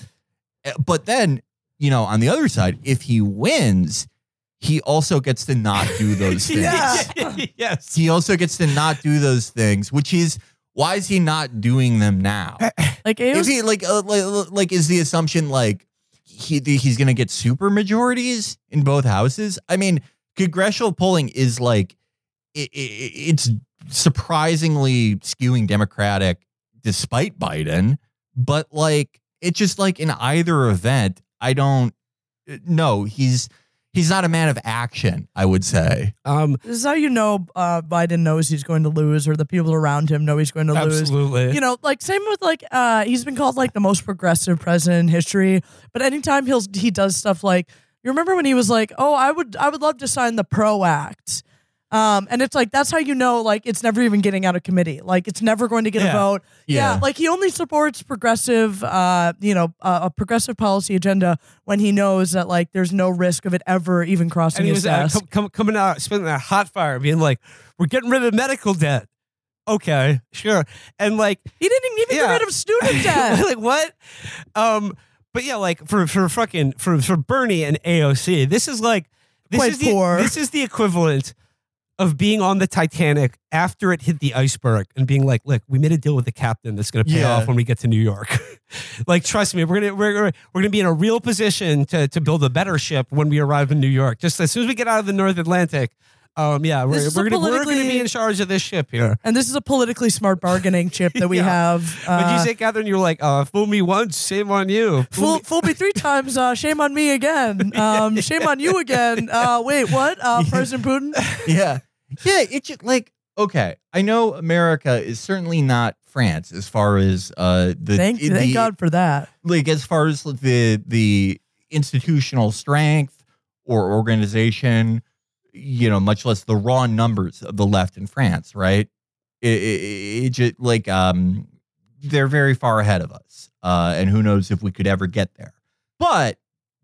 But then, you know, on the other side, if he wins, he also gets to not do those things. Yeah. Yes. He also gets to not do those things, which is why is he not doing them now? Like, it Is was, he like uh, like, like is the assumption like he he's going to get super majorities in both houses? I mean, congressional polling is like it, it, it's surprisingly skewing Democratic despite Biden, but like it's just like in either event, I don't know. He's he's not a man of action, I would say. Um, this is how you know uh, Biden knows he's going to lose, or the people around him know he's going to lose. absolutely. You know, like same with like uh, he's been called like the most progressive president in history. But anytime he'll he does stuff like, you remember when he was like, "Oh, I would I would love to sign the PRO Act," um, and it's like that's how you know like it's never even getting out of committee. Like it's never going to get Yeah. a vote. Yeah. Yeah, like he only supports progressive, uh, you know, uh, a progressive policy agenda when he knows that like there's no risk of it ever even crossing and he his was uh, desk. com- com- coming out, spending that hot fire, being like, "We're getting rid of medical debt." Okay, sure. And like, He didn't even Yeah. get rid of student debt. like what? Um, but yeah, like for for fucking for for Bernie and A O C, this is like this Quite is the poor. this is the equivalent of being on the Titanic after it hit the iceberg and being like, "Look, we made a deal with the captain that's going to pay Yeah. off when we get to New York." Like, trust me, we're gonna we're gonna, we're gonna be in a real position to to build a better ship when we arrive in New York. Just as soon as we get out of the North Atlantic. Um, yeah, we're, This is we're a gonna we're gonna politically- be in charge of this ship here. And this is a politically smart bargaining chip that we Yeah. have. But you Uh, say, Catherine, you're like, uh, "Fool me once, shame on you." Fool Fool, me- fool me three times. Uh, shame on me again. Um, shame on you again. Uh, wait, what? Uh, President Putin? Yeah. Yeah, it's just like, okay, I know America is certainly not France as far as uh the Thank, the, thank God for that. like as far as the the institutional strength or organization, you know, much less the raw numbers of the left in France, right? It, it, it just like um they're very far ahead of us. Uh and who knows if we could ever get there. But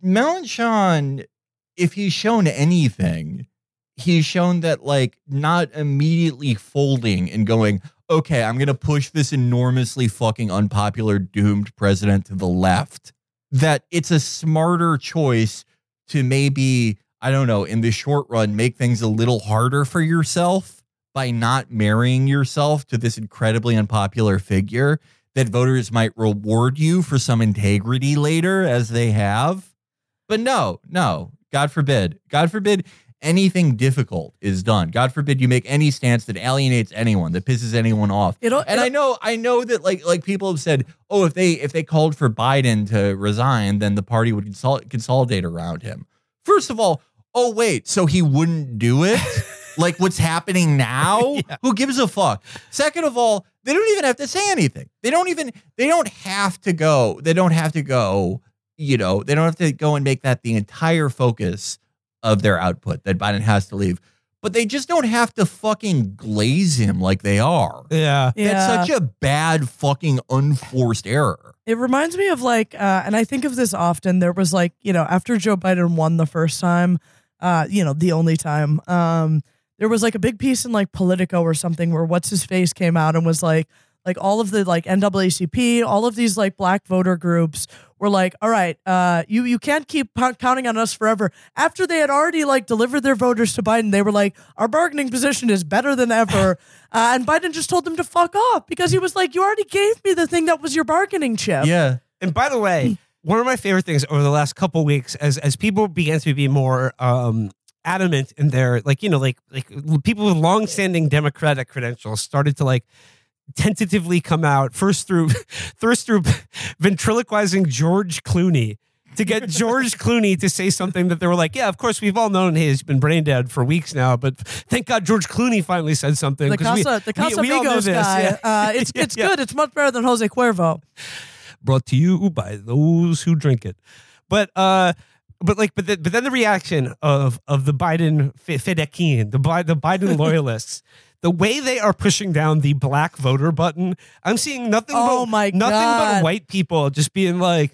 Mélenchon, if he's shown anything, he's shown that like not immediately folding and going, okay, I'm going to push this enormously fucking unpopular doomed president to the left, that it's a smarter choice to maybe, I don't know, in the short run, make things a little harder for yourself by not marrying yourself to this incredibly unpopular figure that voters might reward you for some integrity later, as they have. But no, no, God forbid, God forbid anything difficult is done. God forbid you make any stance that alienates anyone, that pisses anyone off. It'll, And I know, I know that like like people have said, oh, if they if they called for Biden to resign, then the party would consol- consolidate around him. First of all, oh wait, so he wouldn't do it? Like what's happening now? Yeah. Who gives a fuck? Second of all, they don't even have to say anything. They don't even they don't have to go. They don't have to go, you know, they don't have to go and make that the entire focus of their output, that Biden has to leave. But they just don't have to fucking glaze him like they are. Yeah. yeah. That's such a bad fucking unforced error. It reminds me of like, uh, and I think of this often. There was like, you know, after Joe Biden won the first time, uh, you know, the only time, um, there was like a big piece in like Politico or something where what's his face came out and was like, like all of the like N double A C P, all of these like black voter groups were like, all right, uh, you you can't keep p- counting on us forever. After they had already like delivered their voters to Biden, they were like, our bargaining position is better than ever. Uh, and Biden just told them to fuck off because he was like, you already gave me the thing that was your bargaining chip. Yeah. And by the way, one of my favorite things over the last couple of weeks, as as people began to be more um, adamant in their, like, you know, like like people with longstanding Democratic credentials started to like tentatively come out first through first through ventriloquizing George Clooney to get George Clooney to say something that they were like, yeah, of course we've all known he's been brain dead for weeks now, but thank God George Clooney finally said something. The 'cause we- Casa, the Casa we- we all know Amigos this, guy. yeah. Uh, it's Yeah, it's yeah. good. It's much better than Jose Cuervo. Brought to you by those who drink it. But uh, but like, but the, but then the reaction of of the Biden Fedekin, the Bi- the Biden loyalists, the way they are pushing down the black voter button, I'm seeing nothing. Oh but, my nothing God. but white people just being like,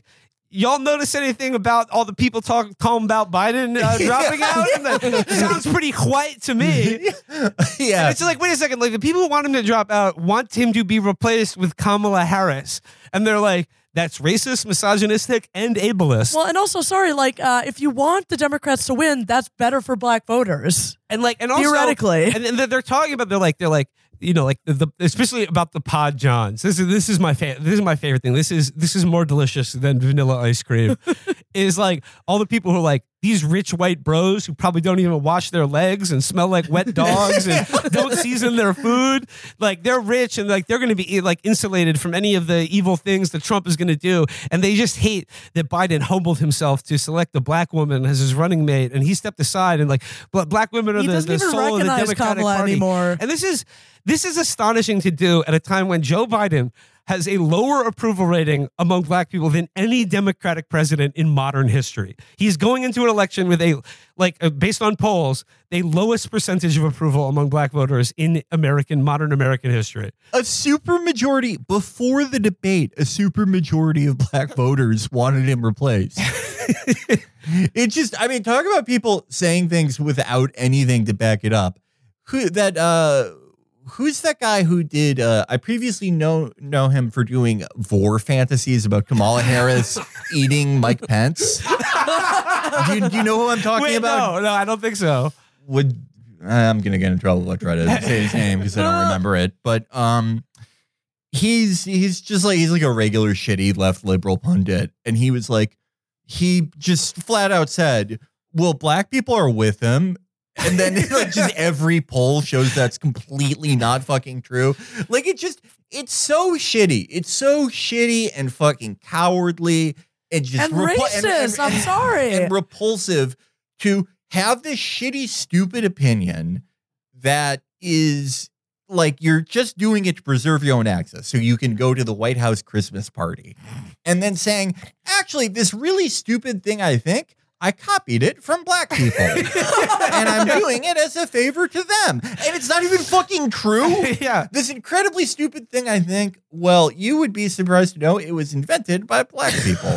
y'all notice anything about all the people talking calling about Biden uh, dropping out? That sounds pretty white to me. Yeah. And it's like, wait a second. Like the people who want him to drop out want him to be replaced with Kamala Harris. And they're like, that's racist, misogynistic, and ableist. Well, and also, sorry, like, uh, if you want the Democrats to win, that's better for black voters. And like, and also, Theoretically. and, and they're talking about, they're like, they're like, you know, like the, the especially about the Pod Johns. This is this is my fa- this is my favorite thing. This is this is more delicious than vanilla ice cream. Is like all the people who are like these rich white bros who probably don't even wash their legs and smell like wet dogs and don't season their food. Like they're rich and like they're going to be like insulated from any of the evil things that Trump is going to do. And they just hate that Biden humbled himself to select a black woman as his running mate, and he stepped aside and like black women are He the, doesn't the even soul of the recognize Democratic Kamala Party anymore. And this is this is astonishing to do at a time when Joe Biden has a lower approval rating among black people than any Democratic president in modern history. He's going into an election with a, like, uh, based on polls, the lowest percentage of approval among black voters in American, modern American history. A super majority before the debate, a super majority of black voters wanted him replaced. It just, I mean, talk about people saying things without anything to back it up. Who that, uh, Who's that guy who did? Uh, I previously know know him for doing vor fantasies about Kamala Harris eating Mike Pence. do, you, do you know who I'm talking Wait, about? no, no, I don't think so. Would I'm gonna get in trouble if I try to say his name because I don't remember it. But um, he's he's just like he's like a regular shitty left liberal pundit, and he was like he just flat out said, "Well, black people are with him." And then like just every poll shows that's completely not fucking true. Like it just, it's so shitty. It's so shitty and fucking cowardly and just And repu- racist. and- and- I'm sorry. and repulsive to have this shitty, stupid opinion that is like you're just doing it to preserve your own access so you can go to the White House Christmas party. And then saying, actually, this really stupid thing I think, I copied it from black people and I'm doing it as a favor to them. And it's not even fucking true. Yeah. This incredibly stupid thing, I think, well, you would be surprised to know it was invented by black people.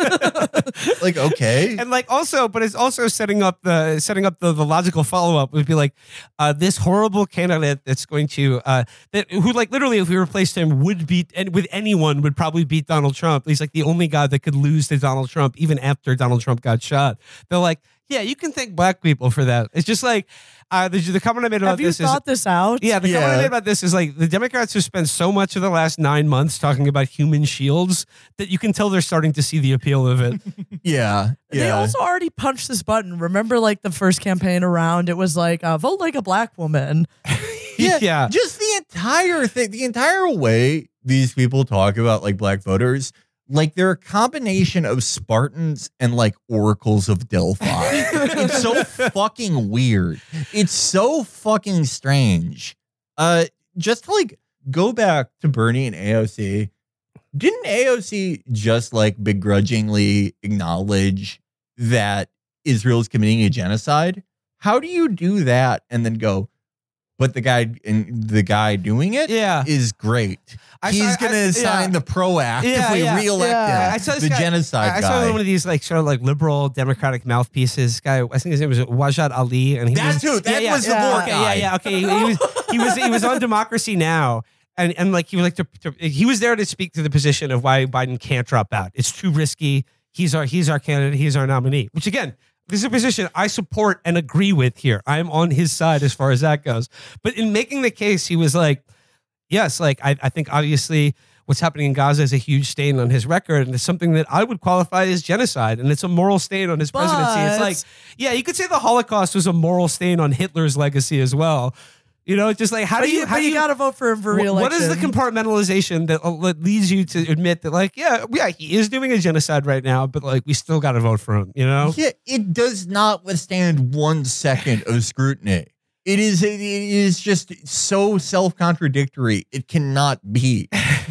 Like, okay. And like also, but it's also setting up the setting up the, the logical follow up would be like uh, this horrible candidate that's going to uh, that who like literally if we replaced him would beat and with anyone would probably beat Donald Trump. He's like the only guy that could lose to Donald Trump even after Donald Trump got shot. They're like, yeah, you can thank black people for that. It's just like uh, the, the comment I made about Have you this thought is this out? yeah, the comment I Yeah. made about this is like the Democrats have spent so much of the last nine months talking about human shields that you can tell they're starting to see the appeal of it. Yeah. They Yeah. also already punched this button. Remember, like the first campaign around, it was like, uh, vote like a black woman. Yeah, Yeah. Just the entire thing, the entire way these people talk about like black voters, like they're a combination of Spartans and like oracles of Delphi. It's so fucking weird. It's so fucking strange. Uh, just to like go back to Bernie and A O C, didn't A O C just like begrudgingly acknowledge that Israel is committing a genocide? How do you do that and then go, but the guy and the guy doing it Yeah. is great. I He's saw- going I- to sign yeah. the PRO Act Yeah, if we yeah. reelect Yeah. him. I saw this the guy- genocide I, I guy. saw one of these like sort of like liberal Democratic mouthpieces. This guy, I think his name was Wajad Ali, and he That's was, who. That yeah, yeah. was the Yeah. war Okay, guy. yeah, yeah. Okay, he was he was he was on Democracy Now, and and like he was like to, to, he was there to speak to the position of why Biden can't drop out. It's too risky. He's our he's our candidate. He's our nominee. Which again, this is a position I support and agree with here. I'm on his side as far as that goes. But in making the case, he was like, yes, like I, I think obviously what's happening in Gaza is a huge stain on his record, and it's something that I would qualify as genocide, and it's a moral stain on his presidency. It's But- like, yeah, you could say the Holocaust was a moral stain on Hitler's legacy as well. You know, it's just like how But do you you, how but do you, you got to vote for him for wh- reelection. what is the compartmentalization that, uh, that leads you to admit that, like, yeah, yeah, he is doing a genocide right now, but like we still got to vote for him. You know? Yeah, it does not withstand one second of scrutiny. It is it is just so self-contradictory. It cannot be.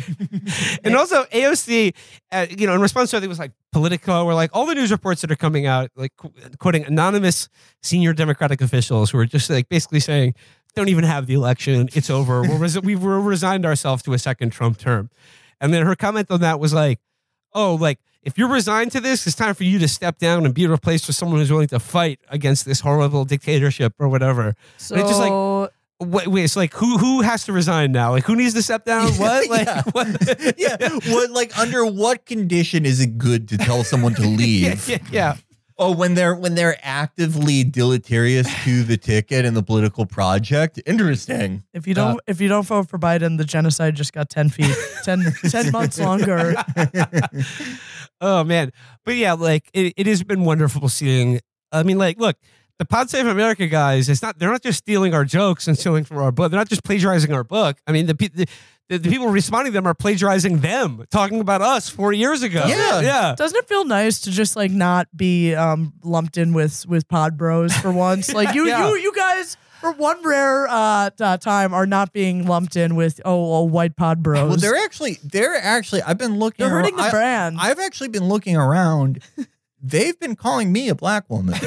And also A O C, uh, you know, in response to it, it was like Politico or like all the news reports that are coming out, like qu- quoting anonymous senior Democratic officials who are just like basically saying, don't even have the election. It's over. We're res- we've we're resigned ourselves to a second Trump term. And then her comment on that was like, oh, like if you're resigned to this, it's time for you to step down and be replaced with someone who's willing to fight against this horrible dictatorship or whatever. So And it's just like, wait, wait, it's like who who has to resign now? Like who needs to step down? What? Like Yeah. what? yeah. What like under what condition is it good to tell someone to yeah, leave? yeah, yeah. Oh, when they're when they're actively deleterious to the ticket and the political project. Interesting. if you don't if you don't vote for Biden, the genocide just got ten feet, ten, ten months longer. Oh man, but yeah, like it, it has been wonderful seeing. I mean, like, look, the Pod Save America guys. It's not they're not just stealing our jokes and stealing from our book. They're not just plagiarizing our book. I mean, the pe- the, the, the people responding to them are plagiarizing them, talking about us four years ago. Yeah. yeah. Doesn't it feel nice to just like not be um, lumped in with with Pod Bros for once? Like you Yeah. you you guys for one rare uh, uh, time are not being lumped in with oh, oh white Pod Bros. Well, they're actually they're actually I've been looking They're hurting ar- the I- brand. I've actually been looking around. They've been calling me a black woman.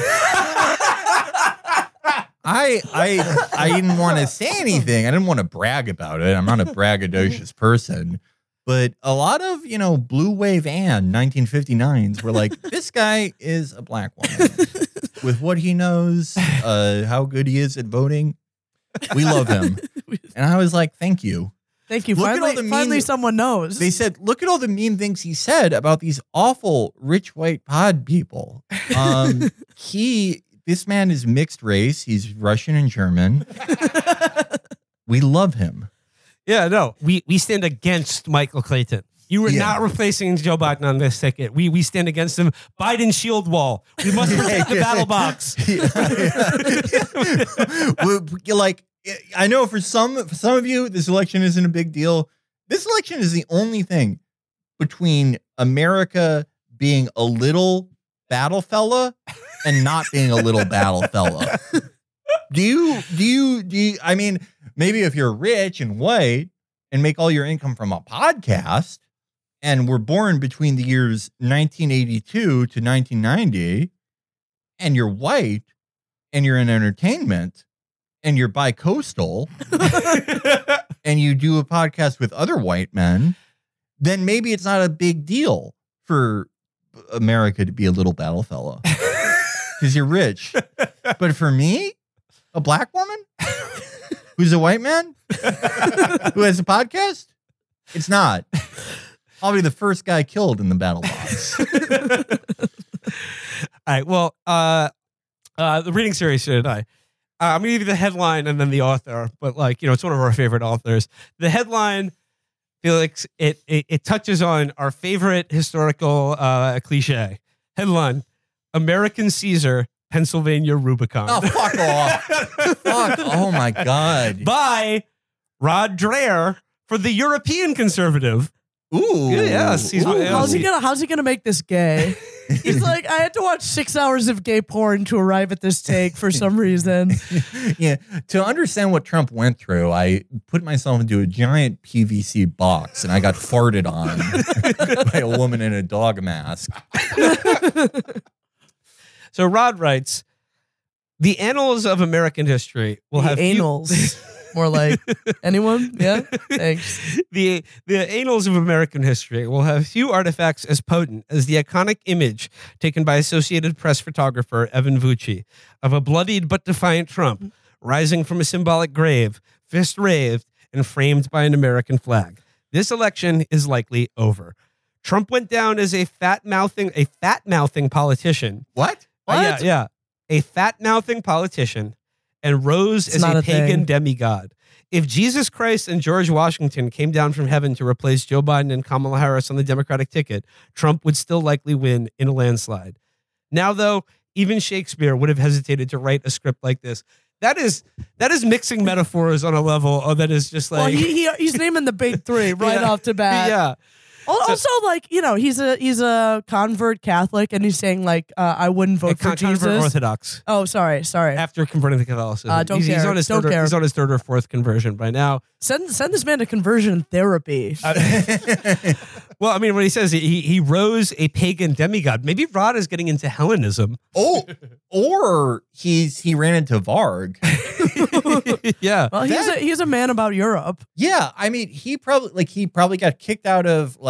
I I I didn't want to say anything. I didn't want to brag about it. I'm not a braggadocious person. But a lot of, you know, Blue Wave and nineteen fifty-nines were like, this guy is a black woman. With what he knows, uh, how good he is at voting. We love him. And I was like, thank you. Thank you. Look at all Finally, the mean- finally someone knows. They said, look at all the mean things he said about these awful rich white pod people. Um, he, this man is mixed race. He's Russian and German. We love him. Yeah, no, we, we stand against Michael Clayton. You are Yeah. not replacing Joe Biden on this ticket. We we stand against him. Biden shield wall. We must protect the battle box. We- like, I know for some, for some of you, this election isn't a big deal. This election is the only thing between America being a little battle fella and not being a little battle fella. Do you, do you, do you, I mean, maybe if you're rich and white and make all your income from a podcast and were born between the years nineteen eighty-two to nineteen ninety and you're white and you're in entertainment and you're bi-coastal and you do a podcast with other white men, then maybe it's not a big deal for America to be a little battle fella because you're rich. But for me, a black woman who's a white man who has a podcast, it's not. I'll be the first guy killed in the battle box. All right. Well, uh, uh, the reading series today. Uh, I'm gonna give you the headline and then the author, but like you know, it's one of our favorite authors. The headline, Felix, it it, it touches on our favorite historical uh, cliche. Headline: American Caesar, Pennsylvania Rubicon. Oh, fuck off. Fuck. Oh, my God. By Rod Dreher for the European Conservative. Ooh. Yeah, yes, he's- Ooh. yeah, how's he gonna How's he gonna make this gay? He's like, I had to watch six hours of gay porn to arrive at this take for some reason. Yeah. To understand what Trump went through, I put myself into a giant P V C box and I got farted on by a woman in a dog mask. So Rod writes, the annals of American history will The have few- anals. More like anyone? Yeah. Thanks. the the annals of American history will have few artifacts as potent as the iconic image taken by Associated Press photographer Evan Vucci of a bloodied but defiant Trump rising from a symbolic grave, fist raised, and framed by an American flag. This election is likely over. Trump went down as a fat mouthing a fat mouthing politician. What? Uh, yeah, yeah, a fat mouthing politician. And rose It's as not a a pagan thing. demigod. If Jesus Christ and George Washington came down from heaven to replace Joe Biden and Kamala Harris on the Democratic ticket, Trump would still likely win in a landslide. Now, though, even Shakespeare would have hesitated to write a script like this. That is that is mixing metaphors on a level oh, that is just Well, like he, he he's naming the big three right Yeah. off the bat. yeah. Al- Also, like you know, he's a he's a convert Catholic, and he's saying like, uh, I wouldn't vote for Con- convert Jesus. Orthodox Oh, sorry, sorry. after converting to Catholicism. Uh, don't he's, he's care. on his Don't third or, care. he's on his third or fourth conversion by now. Send send this man to conversion therapy. Well, I mean, when he says he he rose a pagan demigod, maybe Rod is getting into Hellenism. Oh, or he's he ran into Varg. yeah. Well, he's That- a he's a man about Europe. Yeah, I mean, he probably like he probably got kicked out of like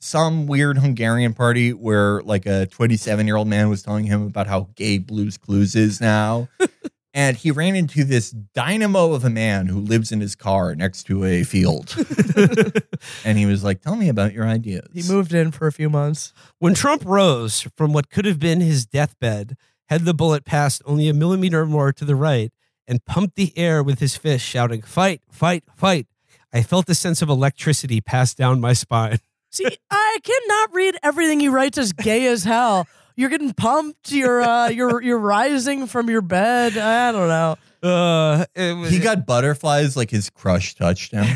some weird Hungarian party where like a twenty-seven year old man was telling him about how gay Blue's Clues is now. And he ran into this dynamo of a man who lives in his car next to a field. And he was like, tell me about your ideas. He moved in for a few months. When Trump rose from what could have been his deathbed, had the bullet passed only a millimeter more to the right, and pumped the air with his fist, shouting, fight, fight, fight, I felt a sense of electricity pass down my spine. See, I cannot read everything he writes as gay as hell. You're getting pumped. You're uh, you're you're rising from your bed. I don't know. Uh, it was, He got butterflies like his crush touched him.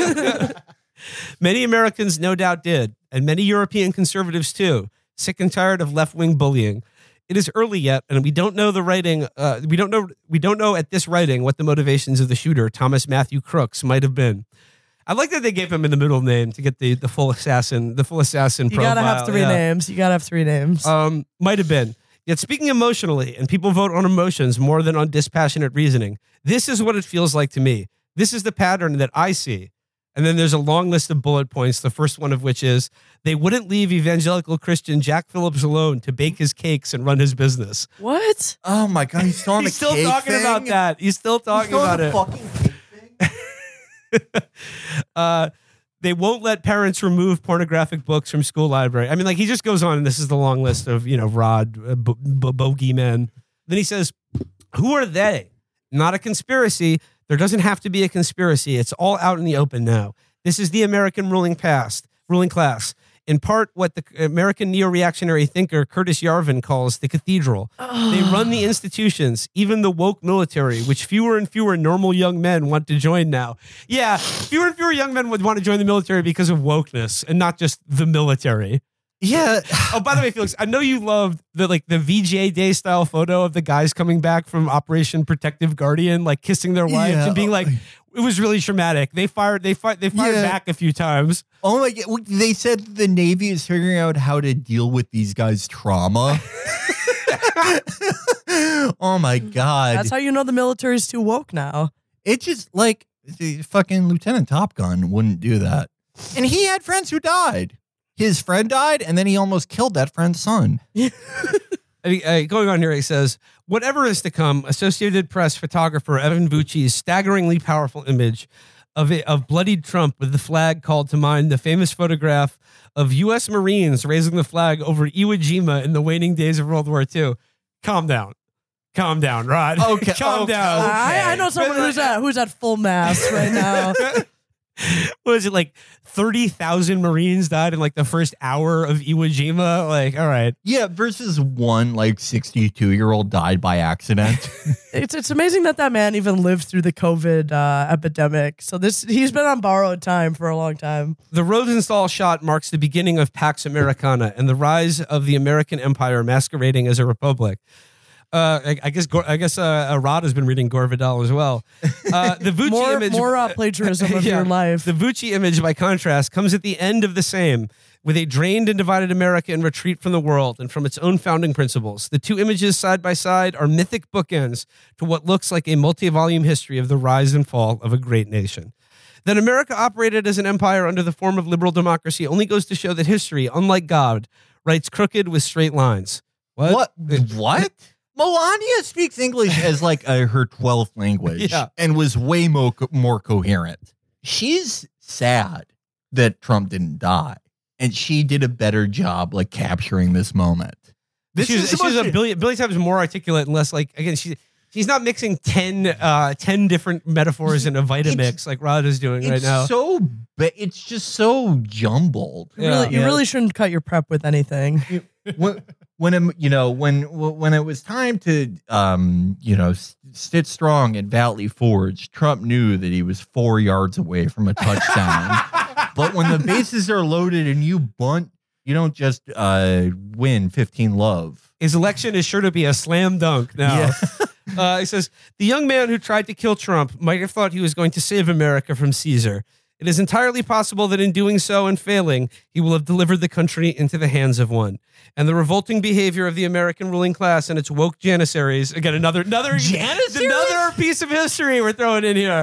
Many Americans no doubt did, and many European conservatives too, sick and tired of left-wing bullying. It is early yet, and we don't know the writing. Uh, we don't know. We don't know at this writing what the motivations of the shooter, Thomas Matthew Crooks, might have been. I like that they gave him in the middle name to get the, the full assassin, the full assassin You profile. gotta have three yeah. names. You gotta have three names. Um, might have been. Yet speaking emotionally, and people vote on emotions more than on dispassionate reasoning, this is what it feels like to me. This is the pattern that I see. And then there's a long list of bullet points, the first one of which is, they wouldn't leave evangelical Christian Jack Phillips alone to bake his cakes and run his business. What? Oh my God, he's still on He's the still cake talking thing? about that. He's still talking He's still on about the it. fucking cake thing? uh, they won't let parents remove pornographic books from school library. I mean, like, he just goes on, and this is the long list of, you know, Rod, uh, bo- bo- bogeymen. Then he says, who are they? Not a conspiracy. There doesn't have to be a conspiracy. It's all out in the open now. This is the American ruling past, ruling class. In part, what the American neo-reactionary thinker Curtis Yarvin calls the cathedral. They run the institutions, even the woke military, which fewer and fewer normal young men want to join now. Yeah, fewer and fewer young men would want to join the military because of wokeness and not just the military. Yeah. Oh, by the way, Felix, I know you loved the like the V J Day style photo of the guys coming back from Operation Protective Guardian, like kissing their wives Yeah. and being like, it was really traumatic. They fired, they fired, they fired Yeah. back a few times. Oh my God. They said the Navy is figuring out how to deal with these guys' trauma. Oh my God. That's how you know the military's too woke now. It just like the fucking Lieutenant Top Gun wouldn't do that. And he had friends who died. His friend died, and then he almost killed that friend's son. I mean, uh, going on here, he says, whatever is to come, Associated Press photographer Evan Bucci's staggeringly powerful image of a, of bloodied Trump with the flag called to mind the famous photograph of U S Marines raising the flag over Iwo Jima in the waning days of World War Two. Calm down. Calm down, Rod. Okay, Calm okay, down. okay. I, I know someone who's at who's at full mast right now. What is it, like thirty thousand Marines died in like the first hour of Iwo Jima? Like, all right. Yeah, versus one like sixty-two year old died by accident. It's it's amazing that that man even lived through the COVID uh, epidemic. So this he's been on borrowed time for a long time. The Rosenthal shot marks the beginning of Pax Americana and the rise of the American empire masquerading as a republic. Uh, I, I guess Gore, I guess uh, Rod has been reading Gore Vidal as well. Uh, the Vucci More image, more uh, plagiarism of Yeah. your life. The Vucci image, by contrast, comes at the end of the same, with a drained and divided America in retreat from the world and from its own founding principles. The two images side by side are mythic bookends to what looks like a multi-volume history of the rise and fall of a great nation. That America operated as an empire under the form of liberal democracy only goes to show that history, unlike God, writes crooked with straight lines. What? What? Melania speaks English as like a, her twelfth language Yeah. and was way more, more coherent. She's sad that Trump didn't die, and she did a better job like capturing this moment. This she's, is she's supposed a to- billion, billion times more articulate and less like, again, she's, she's not mixing ten, uh, ten different metaphors in a Vitamix like Rod is doing right It's now. so ba- it's just so jumbled. You really, you Yeah. really shouldn't cut your prep with anything. when when it, you know when when it was time to um you know s- sit strong at Valley Forge, Trump knew that he was four yards away from a touchdown. But when the bases are loaded and you bunt, you don't just uh win fifteen love. His election is sure to be a slam dunk now. uh, he says, the young man who tried to kill Trump might have thought he was going to save America from Caesar. It is entirely possible that in doing so and failing, he will have delivered the country into the hands of one. And the revolting behavior of the American ruling class and its woke janissaries, again, another another Janissaries? another piece of history we're throwing in here.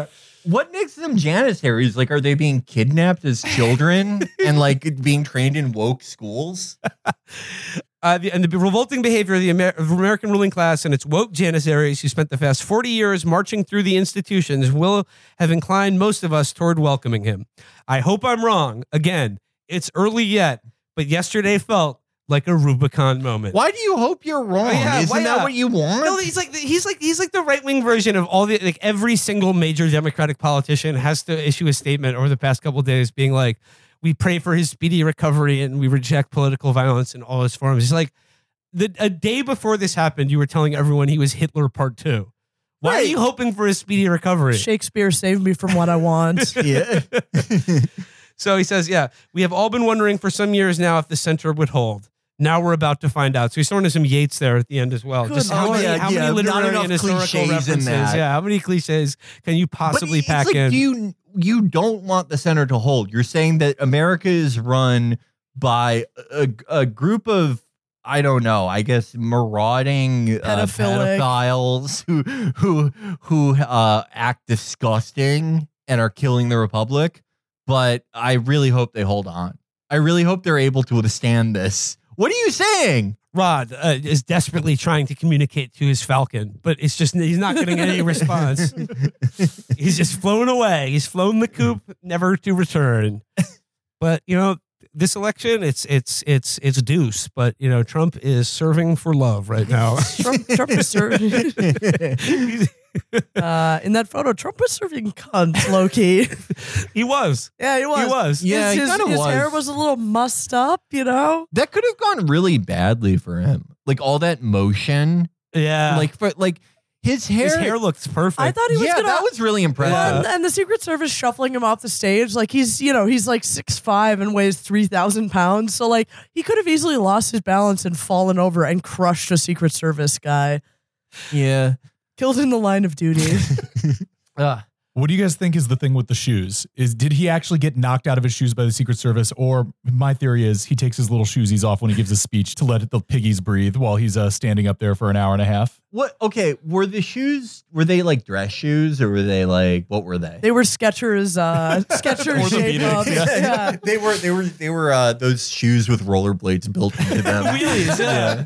what makes them janissaries? Like, are they being kidnapped as children and like being trained in woke schools? Uh, the, and the revolting behavior of the Amer- of American ruling class and its woke janissaries who spent the past forty years marching through the institutions will have inclined most of us toward welcoming him. I hope I'm wrong. Again, it's early yet, but yesterday felt like a Rubicon moment. Why do you hope you're wrong? Oh, yeah, Isn't why that not? what you want? No, he's like the, he's like he's like the right wing version of all the like every single major Democratic politician has to issue a statement over the past couple of days, being like, we pray for his speedy recovery and we reject political violence in all its forms. He's like, the a day before this happened, you were telling everyone he was Hitler Part Two. Why Right. are you hoping for his speedy recovery? Shakespeare saved me from what I want. Yeah. So he says, yeah, we have all been wondering for some years now if the center would hold. Now we're about to find out. So he's throwing in some Yates there at the end as well. Good Just how Lord. many, Yeah, how yeah, many not literary enough and historical cliches in references? that. Yeah, how many cliches can you possibly But pack it's like, in? do you you don't want the center to hold. You're saying that America is run by a, a group of, I don't know, I guess marauding uh, Pedophilic. pedophiles who who who uh, act disgusting and are killing the republic. But I really hope they hold on. I really hope they're able to withstand this. What are you saying? Rod uh, is desperately trying to communicate to his falcon, but it's just he's not getting any response. He's just flown away. He's flown the coop, never to return. But you know, this election, it's it's it's it's deuce. But you know, Trump is serving for love right now. Trump, Trump is serving. Uh, in that photo, Trump was serving cunts, low key. He was. Yeah, he was. He was. Yeah, his, he his, kinda his was. hair was a little mussed up, you know. That could have gone really badly for him. Like all that motion. Yeah. Like for like his hair. his hair looks perfect. I thought he was yeah, gonna. that was really impressive. Well, and, and the Secret Service shuffling him off the stage, like he's, you know, he's like six five and weighs three thousand pounds. So like he could have easily lost his balance and fallen over and crushed a Secret Service guy, Yeah. killed in the line of duty. Ugh. What do you guys think is the thing with the shoes? Is did he actually get knocked out of his shoes by the Secret Service, or my theory is he takes his little shoesies off when he gives his speech to let the piggies breathe while he's uh, standing up there for an hour and a half? What? Okay. Were the shoes? Were they like dress shoes, or were they like what were they? They were Skechers, uh, Skechers shape Orthopedics, ups. yeah. Yeah. they were. They were. They were uh, those shoes with rollerblades built into them. Wheelies, yeah.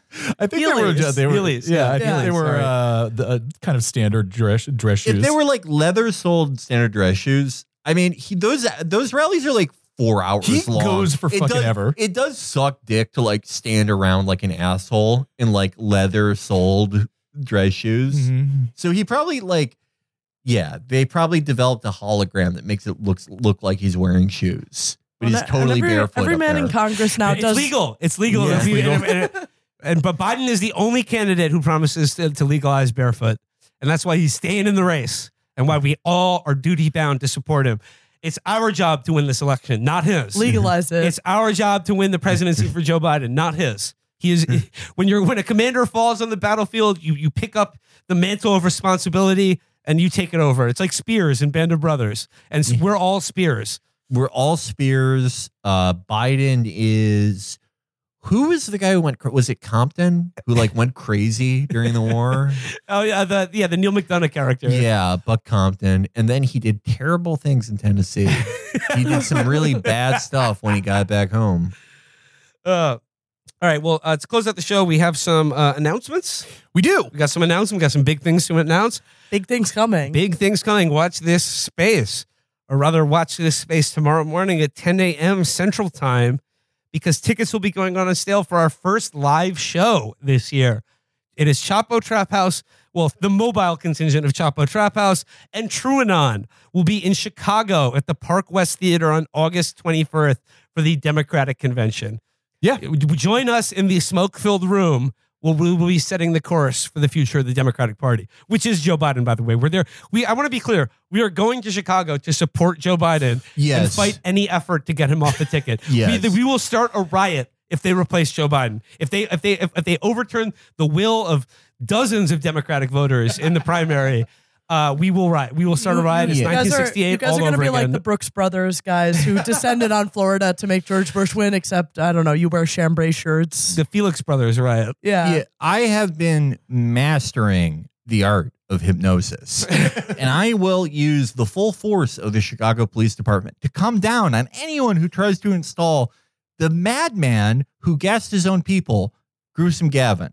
I think they were. Heelys. They were. Heelys, yeah, yeah. I think Yeah. they were Sorry. uh, the uh, kind of standard dress dress shoes. If they were like leather soled standard dress shoes, I mean, he, those those rallies are like four hours He long. goes for It fucking does- ever. It does suck dick to like stand around like an asshole in like leather soled dress shoes. Mhm. So he probably like, yeah, they probably developed a hologram that makes it looks look like he's wearing shoes, but Well, he's that- totally and every, barefoot. Every up man there. in Congress now it's does. legal. It's legal. Yeah. If you- It's legal. And, and- and- but Biden is the only candidate who promises to, to legalize barefoot, and that's why he's staying in the race, and why we all are duty bound to support him. It's our job to win this election, not his. Legalize it. It's our job to win the presidency for Joe Biden, not his. He is when you're when a commander falls on the battlefield, you you pick up the mantle of responsibility and you take it over. It's like Spears in Band of Brothers, and s- we're all Spears. We're all Spears. Uh, Biden is. Who was the guy who went? cra- Was it Compton who like went crazy during the war? Oh yeah, the yeah the Neil McDonough character. Yeah, Buck Compton, and then he did terrible things in Tennessee. He did some really bad stuff when he got back home. Uh, all right. Well, uh, to close out the show, we have some uh, announcements. We do. We got some announcements. We got some big things to announce. Big things coming. Big things coming. Watch this space, or rather, watch this space tomorrow morning at ten a.m. Central Time, because tickets will be going on sale for our first live show this year. It is Chapo Trap House. Well, the mobile contingent of Chapo Trap House and TrueAnon will be in Chicago at the Park West Theater on August twenty-first for the Democratic Convention. Yeah. Join us in the smoke-filled room. We'll, we will be setting the course for the future of the Democratic Party, which is Joe Biden, by the way. We're there. We I want to be clear. We are going to Chicago to support Joe Biden and Yes. fight any effort to get him off the ticket. Yes. we, we will start a riot if they replace Joe Biden. If they if they if, if they overturn the will of dozens of Democratic voters in the primary, uh, we will riot. We will start a riot. It's You guys nineteen are, sixty-eight you guys all are going to over be again. like the Brooks Brothers guys who descended on Florida to make George Bush win, except, I don't know, you wear chambray shirts. the Felix Brothers riot. Yeah. Yeah, I have been mastering the art of hypnosis. And I will use the full force of the Chicago Police Department to come down on anyone who tries to install the madman who gassed his own people, Gruesome Gavin.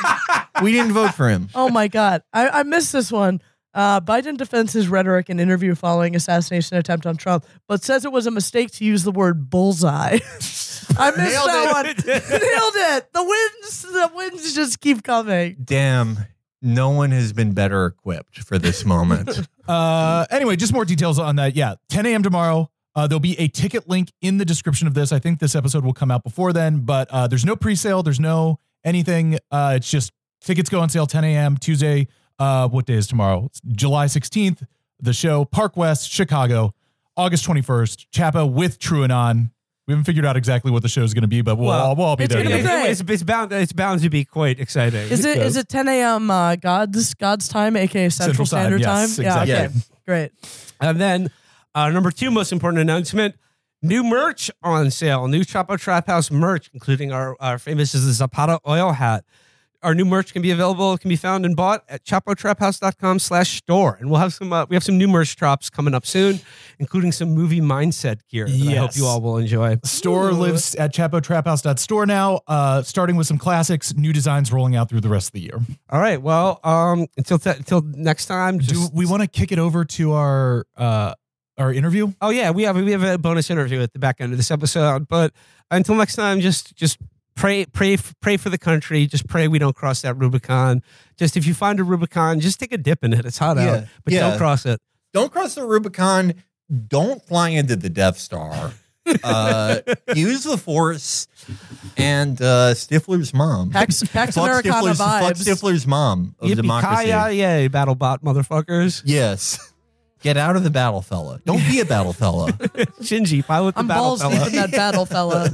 We didn't vote for him. Oh my God. I, I missed this one. Uh, Biden defends his rhetoric in interview following assassination attempt on Trump, but says it was a mistake to use the word bullseye. I missed Nailed that it. one. Nailed it. The wins, the wins just keep coming. Damn, no one has been better equipped for this moment. Uh, anyway, just more details on that. Yeah, ten a.m. tomorrow. Uh, there'll be a ticket link in the description of this. I think this episode will come out before then, but uh, there's no pre-sale. There's no anything. Uh, it's just tickets go on sale ten a.m. Tuesday. Uh, what day is tomorrow? It's July sixteenth. The show, Park West, Chicago, August twenty-first. Chappa with TrueAnon. We haven't figured out exactly what the show is going to be, but we'll, Well, all, we'll all be it's there. gonna be together. great. It's, it's bound. It's bound to be quite exciting. Is it is it ten a.m. Uh, God's God's time, aka Central, Central Time, Standard yes, Time? exactly. Yeah, okay. Great. And then uh, number two most important announcement: new merch on sale. New Chapo Trap House merch, including our our famous is the Zapata oil hat. Our new merch can be available, can be found and bought at chapo trap house dot com slash store. And we'll have some, uh, we have some new merch drops coming up soon, including some movie mindset gear that I hope Yes. you all will enjoy. Store lives at chapo trap house dot store now, uh, starting with some classics, new designs rolling out through the rest of the year. All right. Well, um, until, th- until next time. Do Just, we want to kick it over to our uh, our interview? oh yeah, we have, we have a bonus interview at the back end of this episode, but until next time, just, just, Pray, pray, pray for the country. Just pray we don't cross that Rubicon. Just if you find a Rubicon, just take a dip in it. It's hot Yeah, out, but yeah. don't cross it. Don't cross the Rubicon. Don't fly into the Death Star. Uh, use the Force and uh, Stifler's mom. Pax, Pax Fuck Americana Stifler's, fuck vibes. Stifler's mom of democracy. Yippee-ki-yay, BattleBot motherfuckers. Yes. Get out of the battle fella. Don't be a battle fella. Shinji, pilot the I'm battle balls deep fella. in that battle, fella.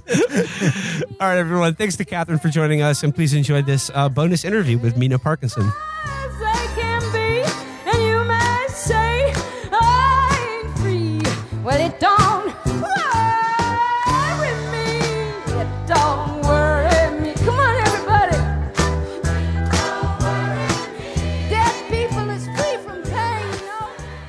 All right, everyone. Thanks to Catherine for joining us, and please enjoy this uh, bonus interview with Mina Parkinson. As they can be, and you may say I ain't free. Well, it don't worry me. It don't worry me. Come on, everybody. It don't worry me. Dead people is free from pain, you know.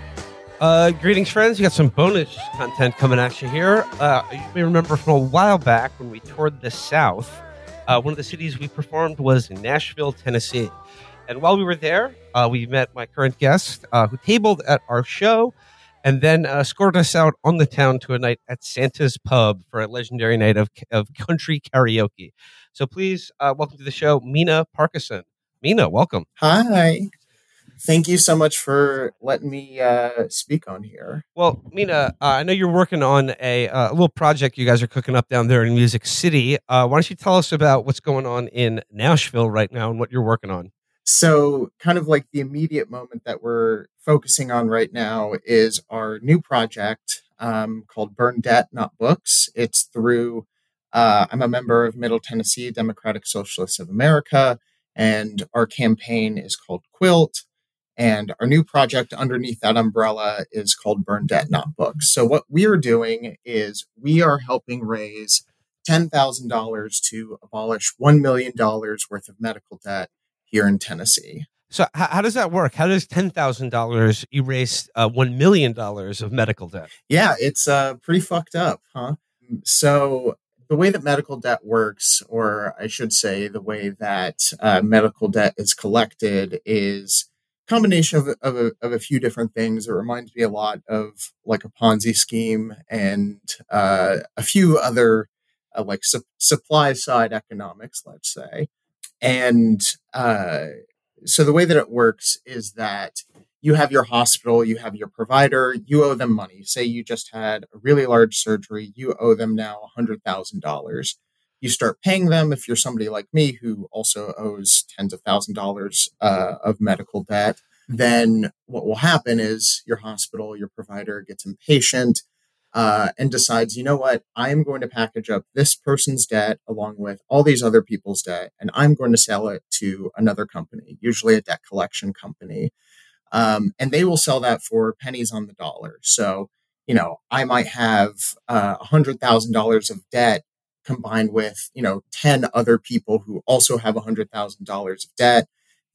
Uh, greetings, friends. We got some bonus content coming at you here. Uh, you may remember from a while back when we toured the South, uh, one of the cities we performed was Nashville, Tennessee. And while we were there, uh, we met my current guest uh, who tabled at our show and then uh, escorted us out on the town to a night at Santa's Pub for a legendary night of, of country karaoke. So please uh, welcome to the show, Mina Parkinson. Mina, welcome. Hi. Thank you so much for letting me uh, speak on here. Well, Mina, uh, I know you're working on a, uh, a little project you guys are cooking up down there in Music City. Uh, why don't you tell us about what's going on in Nashville right now and what you're working on? So, kind of like the immediate moment that we're focusing on right now is our new project um, called Burn Debt, Not Books. It's through, uh, I'm a member of Middle Tennessee Democratic Socialists of America, and our campaign is called Quilt. And our new project underneath that umbrella is called Burn Debt, Not Books. So what we are doing is we are helping raise ten thousand dollars to abolish one million dollars worth of medical debt here in Tennessee. So how, how does that work? How does ten thousand dollars erase uh, one million dollars of medical debt? Yeah, it's uh, pretty fucked up, huh? So the way that medical debt works, or I should say the way that uh, medical debt is collected is combination of, of, a, of a few different things. It reminds me a lot of like a Ponzi scheme and uh, a few other uh, like su- supply side economics, let's say. And uh, so the way that it works is that you have your hospital, you have your provider, you owe them money. Say you just had a really large surgery, you owe them now one hundred thousand dollars. You start paying them if you're somebody like me who also owes tens of thousand dollars uh, of medical debt. Then what will happen is your hospital, your provider gets impatient uh, and decides, you know what, I am going to package up this person's debt along with all these other people's debt, and I'm going to sell it to another company, usually a debt collection company. Um, and they will sell that for pennies on the dollar. So, you know, I might have uh, one hundred thousand dollars of debt combined with, you know, ten other people who also have one hundred thousand dollars of debt.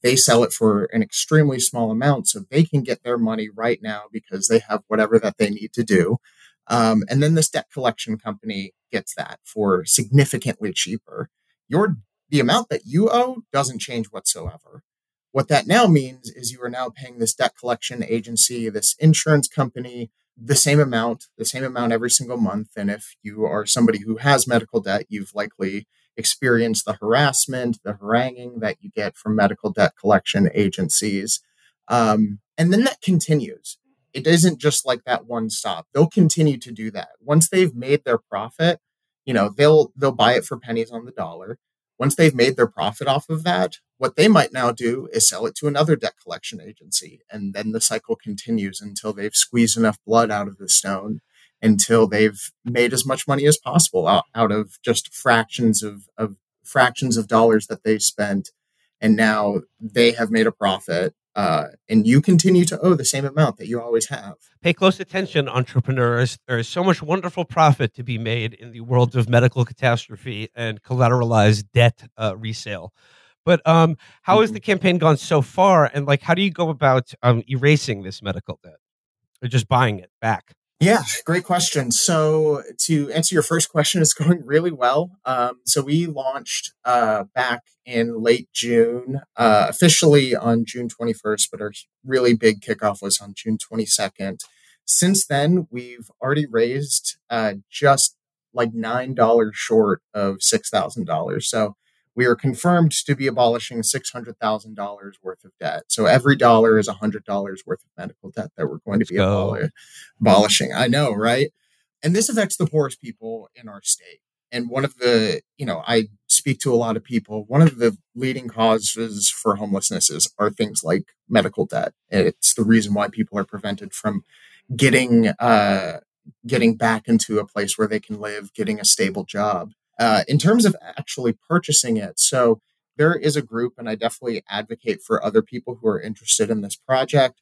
they sell it for an extremely small amount so they can get their money right now because they have whatever that they need to do. Um, and then this debt collection company gets that for significantly cheaper. Your the amount that you owe doesn't change whatsoever. What that now means is you are now paying this debt collection agency, this insurance company, the same amount, the same amount every single month. And if you are somebody who has medical debt, you've likely experienced the harassment, the haranguing that you get from medical debt collection agencies. Um, and then that continues. It isn't just like that one stop. They'll continue to do that. Once they've made their profit, you know, they'll they'll buy it for pennies on the dollar. Once they've made their profit off of that, what they might now do is sell it to another debt collection agency. And then the cycle continues until they've squeezed enough blood out of the stone, until they've made as much money as possible out, out of just fractions of, of fractions of dollars that they spent. And now they have made a profit. Uh, and you continue to owe the same amount that you always have. Pay close attention, entrepreneurs. There is so much wonderful profit to be made in the world of medical catastrophe and collateralized debt uh, resale. But um, how has the campaign gone so far? And like, how do you go about um, erasing this medical debt or just buying it back? Yeah, great question. So to answer your first question, it's going really well. Um, so we launched uh, back in late June, uh, officially on June twenty-first, but our really big kickoff was on June twenty-second. Since then, we've already raised uh, just like nine dollars short of six thousand dollars. So we are confirmed to be abolishing six hundred thousand dollars worth of debt. So every dollar is one hundred dollars worth of medical debt that we're going Let's to be go. aboli- abolishing. I know, right? And this affects the poorest people in our state. And one of the, you know, I speak to a lot of people. One of the leading causes for homelessness is, are things like medical debt. It's the reason why people are prevented from getting uh, getting back into a place where they can live, getting a stable job. Uh, in terms of actually purchasing it, so there is a group, and I definitely advocate for other people who are interested in this project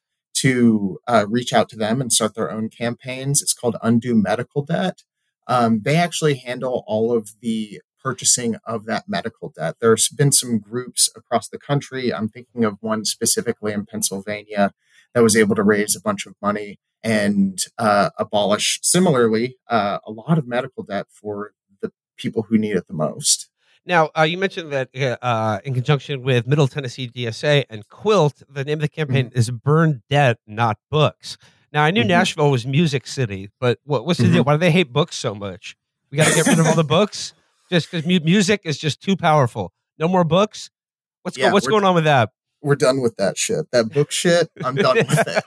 to uh, reach out to them and start their own campaigns. It's called Undo Medical Debt. Um, they actually handle all of the purchasing of that medical debt. There's been some groups across the country. I'm thinking of one specifically in Pennsylvania that was able to raise a bunch of money and uh, abolish, similarly, uh, a lot of medical debt for the people who need it the most. Now, uh, you mentioned that uh, in conjunction with Middle Tennessee D S A and Quilt, the name of the campaign mm-hmm. is Burn Debt, Not Books. Now, I knew mm-hmm. Nashville was Music City, but what, what's the mm-hmm. deal? Why do they hate books so much? We got to get rid of all the books just because mu- music is just too powerful. No more books? What's, yeah, go- what's going on with that? We're done with that shit. That book shit, I'm done with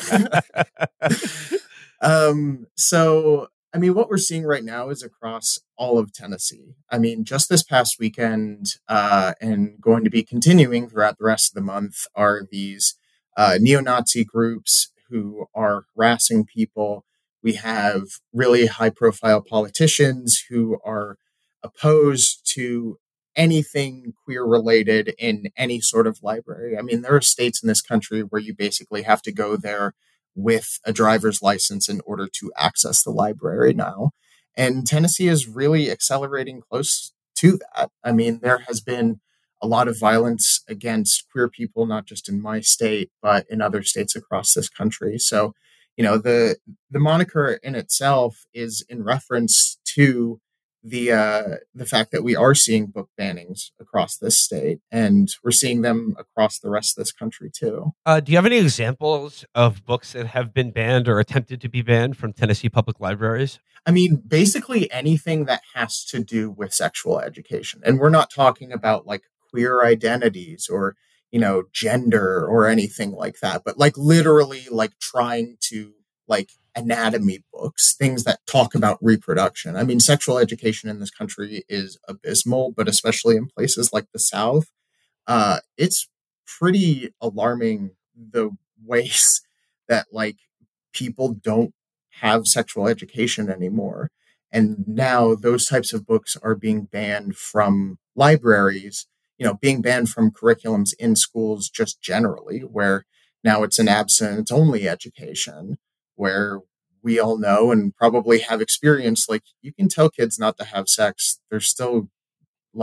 it. um, so... I mean, what we're seeing right now is across all of Tennessee. I mean, just this past weekend uh, and going to be continuing throughout the rest of the month are these uh, neo-Nazi groups who are harassing people. We have really high-profile politicians who are opposed to anything queer-related in any sort of library. I mean, there are states in this country where you basically have to go there with a driver's license in order to access the library now. And Tennessee is really accelerating close to that. I mean, there has been a lot of violence against queer people, not just in my state, but in other states across this country. So, you know, the the moniker in itself is in reference to the uh, the fact that we are seeing book bannings across this state, and we're seeing them across the rest of this country too. Uh, do you have any examples of books that have been banned or attempted to be banned from Tennessee public libraries? I mean, basically anything that has to do with sexual education. And we're not talking about like queer identities or, you know, gender or anything like that, but like literally like trying to like anatomy books, things that talk about reproduction. I mean, sexual education in this country is abysmal, but especially in places like the South, uh, it's pretty alarming the ways that like people don't have sexual education anymore. And now those types of books are being banned from libraries, you know, being banned from curriculums in schools just generally, where now it's an abstinence only education, where we all know and probably have experienced, like, you can tell kids not to have sex. They're still like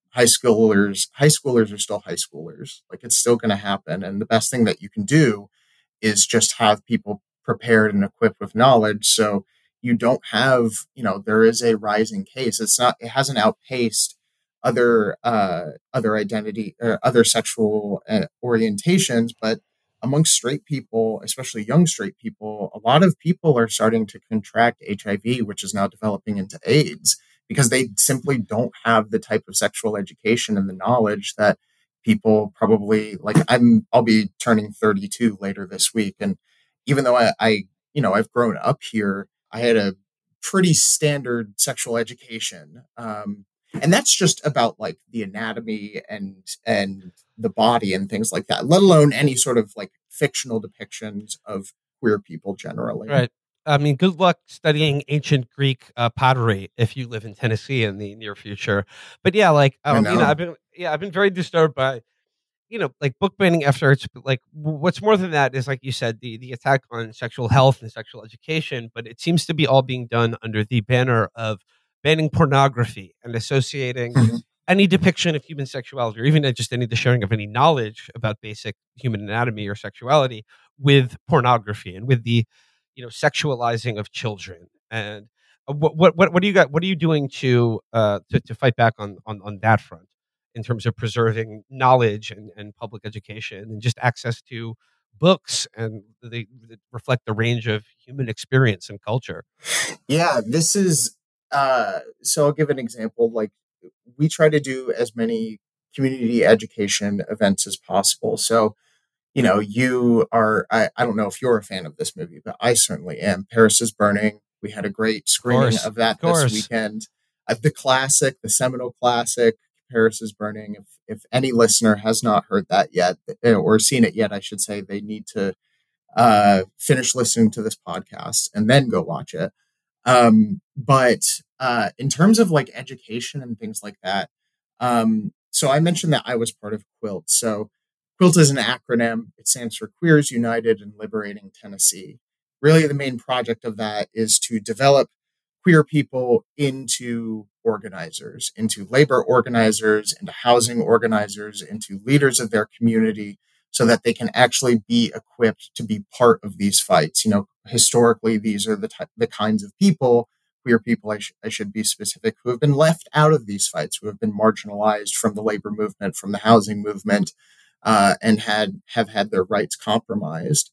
high schoolers, high schoolers are still high schoolers. Like it's still going to happen. And the best thing that you can do is just have people prepared and equipped with knowledge. So you don't have, you know, there is a rising case. It's not, it hasn't outpaced other, uh, other identity or other sexual uh, orientations, but amongst straight people, especially young straight people, a lot of people are starting to contract H I V, which is now developing into AIDS, because they simply don't have the type of sexual education and the knowledge that people probably like. I'm, I'll be turning thirty-two later this week. And even though I, I, you know, I've grown up here, I had a pretty standard sexual education. Um, and that's just about like the anatomy and, and the body and things like that, let alone any sort of like fictional depictions of queer people generally. Right. I mean, good luck studying ancient Greek uh, pottery if you live in Tennessee in the near future. But yeah, like I um, know. you know, I've been yeah, I've been very disturbed by, you know, like book banning efforts. But like, w- what's more than that is, like you said, the the attack on sexual health and sexual education. But it seems to be all being done under the banner of banning pornography and associating Mhm. any depiction of human sexuality, or even just any the sharing of any knowledge about basic human anatomy or sexuality with pornography and with the, you know, sexualizing of children. And uh, what what what what do you got? What are you doing to uh to, to fight back on, on on that front in terms of preserving knowledge and, and public education and just access to books and they, they reflect the range of human experience and culture? Yeah, this is, uh, so I'll give an example. Like we try to do as many community education events as possible. So, you know, you are, I, I don't know if you're a fan of this movie, but I certainly am. Paris is Burning. We had a great screening course, of that of course. this weekend. Uh, the classic, the seminal classic, Paris is Burning. If, if any listener has not heard that yet, uh, or seen it yet, I should say, they need to uh, finish listening to this podcast and then go watch it. Um, but uh, in terms of like education and things like that, um, so I mentioned that I was part of QUILT. So QUILT is an acronym. It stands for Queers United in Liberating Tennessee. Really, the main project of that is to develop queer people into organizers, into labor organizers, into housing organizers, into leaders of their community, so that they can actually be equipped to be part of these fights. You know, historically, these are the ty- the kinds of people, queer people, I, sh- I should be specific, who have been left out of these fights, who have been marginalized from the labor movement, from the housing movement, uh, and had have had their rights compromised.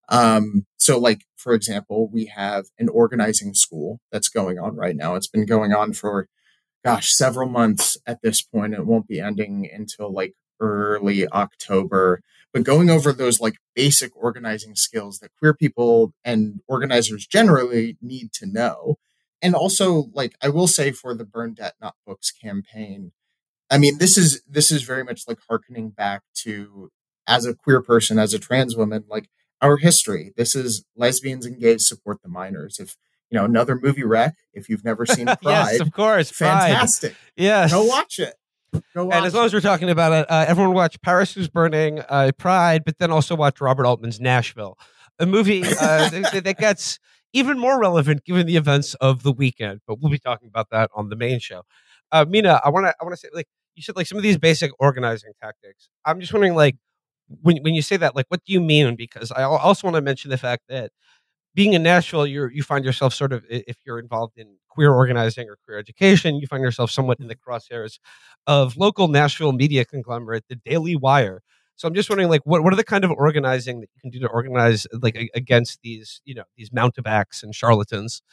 Um, so, like, for example, we have an organizing school that's going on right now. It's been going on for, gosh, several months at this point. It won't be ending until like early October. But going over those like basic organizing skills that queer people and organizers generally need to know. And also, like, I will say for the Burn Debt Not Books campaign, I mean, this is this is very much like hearkening back to, as a queer person, as a trans woman, like our history. This is lesbians and gays support the minors. If you know another movie wreck, if you've never seen Pride, Yes, of course. Pride. fantastic. Yes. Go watch it. Go watch And as long as it. we're talking about it, uh, everyone watch Paris is Burning, uh, Pride, but then also watch Robert Altman's Nashville, a movie uh, that, that gets even more relevant given the events of the weekend. But we'll be talking about that on the main show. Uh, Mina, I want to I want to say, like you said, like some of these basic organizing tactics. I'm just wondering, like when when you say that, like what do you mean? Because I al- also want to mention the fact that being in Nashville, you you find yourself sort of, if you're involved in queer organizing or queer education, you find yourself somewhat in the crosshairs of local Nashville media conglomerate, the Daily Wire. So I'm just wondering, like, what, what are the kind of organizing that you can do to organize, like, a- against these, you know, these mountebanks and charlatans?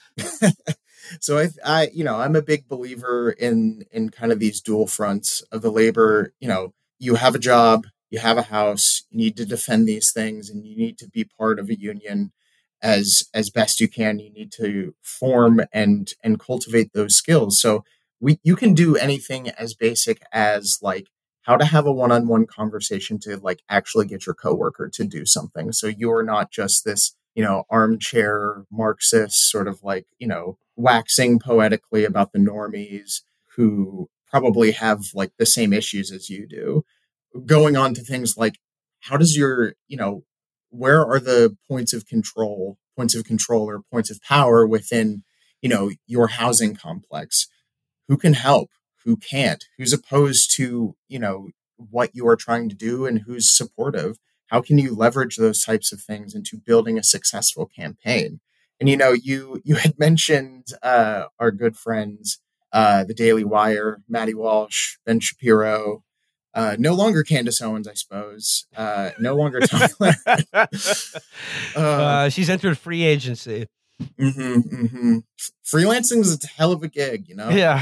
So I, I, you know, I'm a big believer in in kind of these dual fronts of the labor. You know, you have a job, you have a house, you need to defend these things, and you need to be part of a union as as best you can. You need to form and and cultivate those skills. So we you can do anything as basic as like how to have a one-on-one conversation to like actually get your coworker to do something. So you're not just this, you know, armchair Marxist sort of like, you know, waxing poetically about the normies who probably have like the same issues as you do. Going on to things like how does your, you know, where are the points of control, points of control or points of power within, you know, your housing complex? Who can help? who can't, who's opposed to, you know, what you are trying to do and who's supportive. How can you leverage those types of things into building a successful campaign? And, you know, you, you had mentioned uh, our good friends, uh, the Daily Wire, Maddie Walsh, Ben Shapiro, uh, no longer Candace Owens, I suppose, uh, no longer Tom Leonard. uh, uh, she's entered free agency. Mm-hmm, mm-hmm. Freelancing is a hell of a gig, you know? Yeah.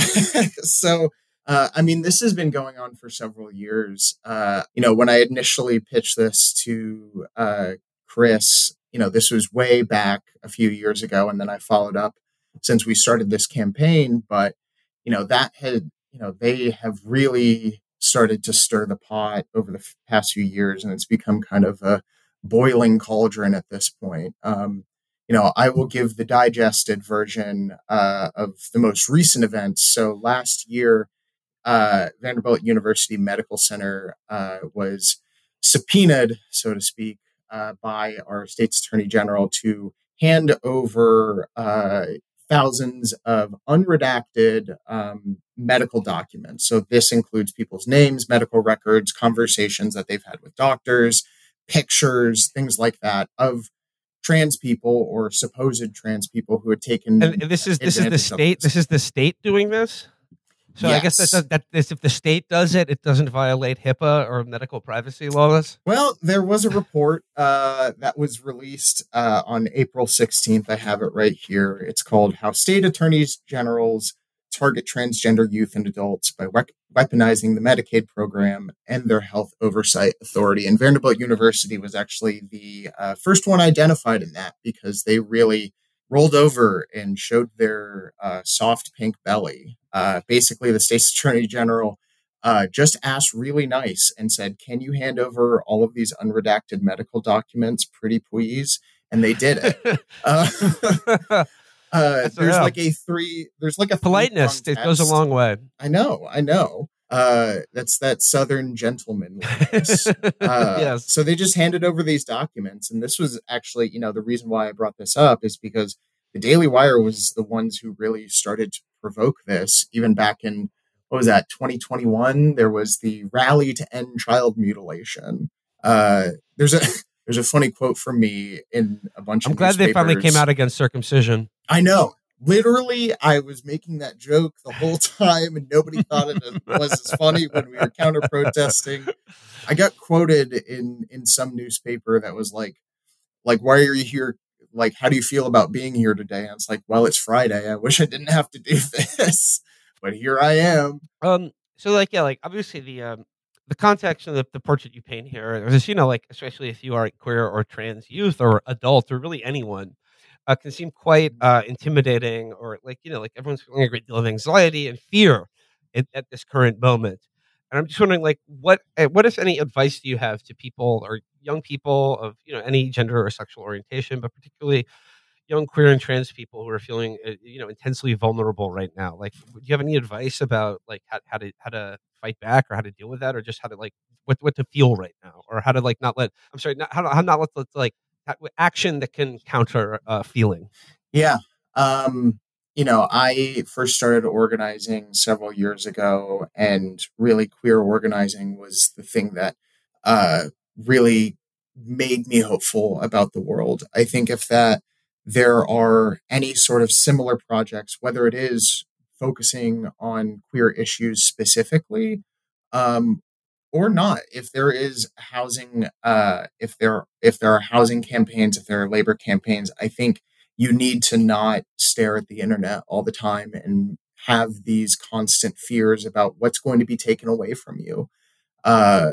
so, uh, I mean, this has been going on for several years. Uh, you know, when I initially pitched this to uh, Chris, you know, this was way back a few years ago. And then I followed up since we started this campaign. But, you know, that had, you know, they have really started to stir the pot over the past few years. And it's become kind of a boiling cauldron at this point. Um, You know, I will give the digested version uh, of the most recent events. So last year, uh, Vanderbilt University Medical Center uh, was subpoenaed, so to speak, uh, by our state's attorney general to hand over uh, thousands of unredacted um, medical documents. So this includes people's names, medical records, conversations that they've had with doctors, pictures, things like that of trans people or supposed trans people who had taken. And this is this is the advantage of state. this. This is the state doing this. So I guess Yes. that, that that if the state does it, it doesn't violate HIPAA or medical privacy laws. Well, there was a report uh, that was released uh, on April sixteenth. I have it right here. It's called How State Attorneys Generals Target Transgender Youth and Adults by Wep- Weaponizing the Medicaid Program and Their Health Oversight Authority. And Vanderbilt University was actually the uh, first one identified in that because they really rolled over and showed their uh, soft pink belly. Uh, basically, the state's attorney general uh, just asked really nice and said, can you hand over all of these unredacted medical documents, pretty please? And they did it. uh, uh, That's- there's yeah. like a three, there's like a Politeness, three-pronged it goes a test. long way. I know, I know. Uh, that's that Southern gentlemanliness. Uh, Yes. So they just handed over these documents. And this was actually, you know, the reason why I brought this up is because the Daily Wire was the ones who really started to provoke this. Even back in, what was that, twenty twenty-one? There was the rally to end child mutilation. Uh, there's a there's a funny quote from me in a bunch I'm of glad they finally came newspapers. out against circumcision. I know. Literally, I was making that joke the whole time, and nobody thought it was as funny when we were counter protesting. I got quoted in in some newspaper that was like, like, why are you here? Like, how do you feel about being here today? And it's like, well, it's Friday. I wish I didn't have to do this, but here I am. Um. So like yeah, like obviously the um the context and the, the portrait you paint here is, you know, like especially if you are queer or trans youth or adult or really anyone. Uh, can seem quite uh, intimidating, or like, you know, like everyone's feeling a great deal of anxiety and fear at, at this current moment. And I'm just wondering, like, what uh, what if any advice do you have to people or young people of, you know, any gender or sexual orientation, but particularly young queer and trans people who are feeling uh, you know, intensely vulnerable right now? Like, do you have any advice about like how, how to how to fight back or how to deal with that, or just how to like what what to feel right now, or how to like not let I'm sorry not, how to how not let, let like action that can counter uh, feeling. Yeah. Um, you know, I first started organizing several years ago, and really queer organizing was the thing that uh, really made me hopeful about the world. I think if that there are any sort of similar projects, whether it is focusing on queer issues specifically, um, or not, if there is housing, uh, if there if there are housing campaigns, if there are labor campaigns, I think you need to not stare at the internet all the time and have these constant fears about what's going to be taken away from you. Uh,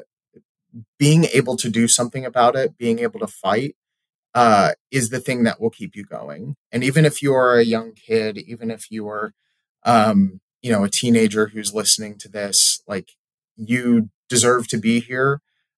being able to do something about it, being able to fight, uh, is the thing that will keep you going. And even if you are a young kid, even if you are, um, you know, a teenager who's listening to this, like, you deserve to be here.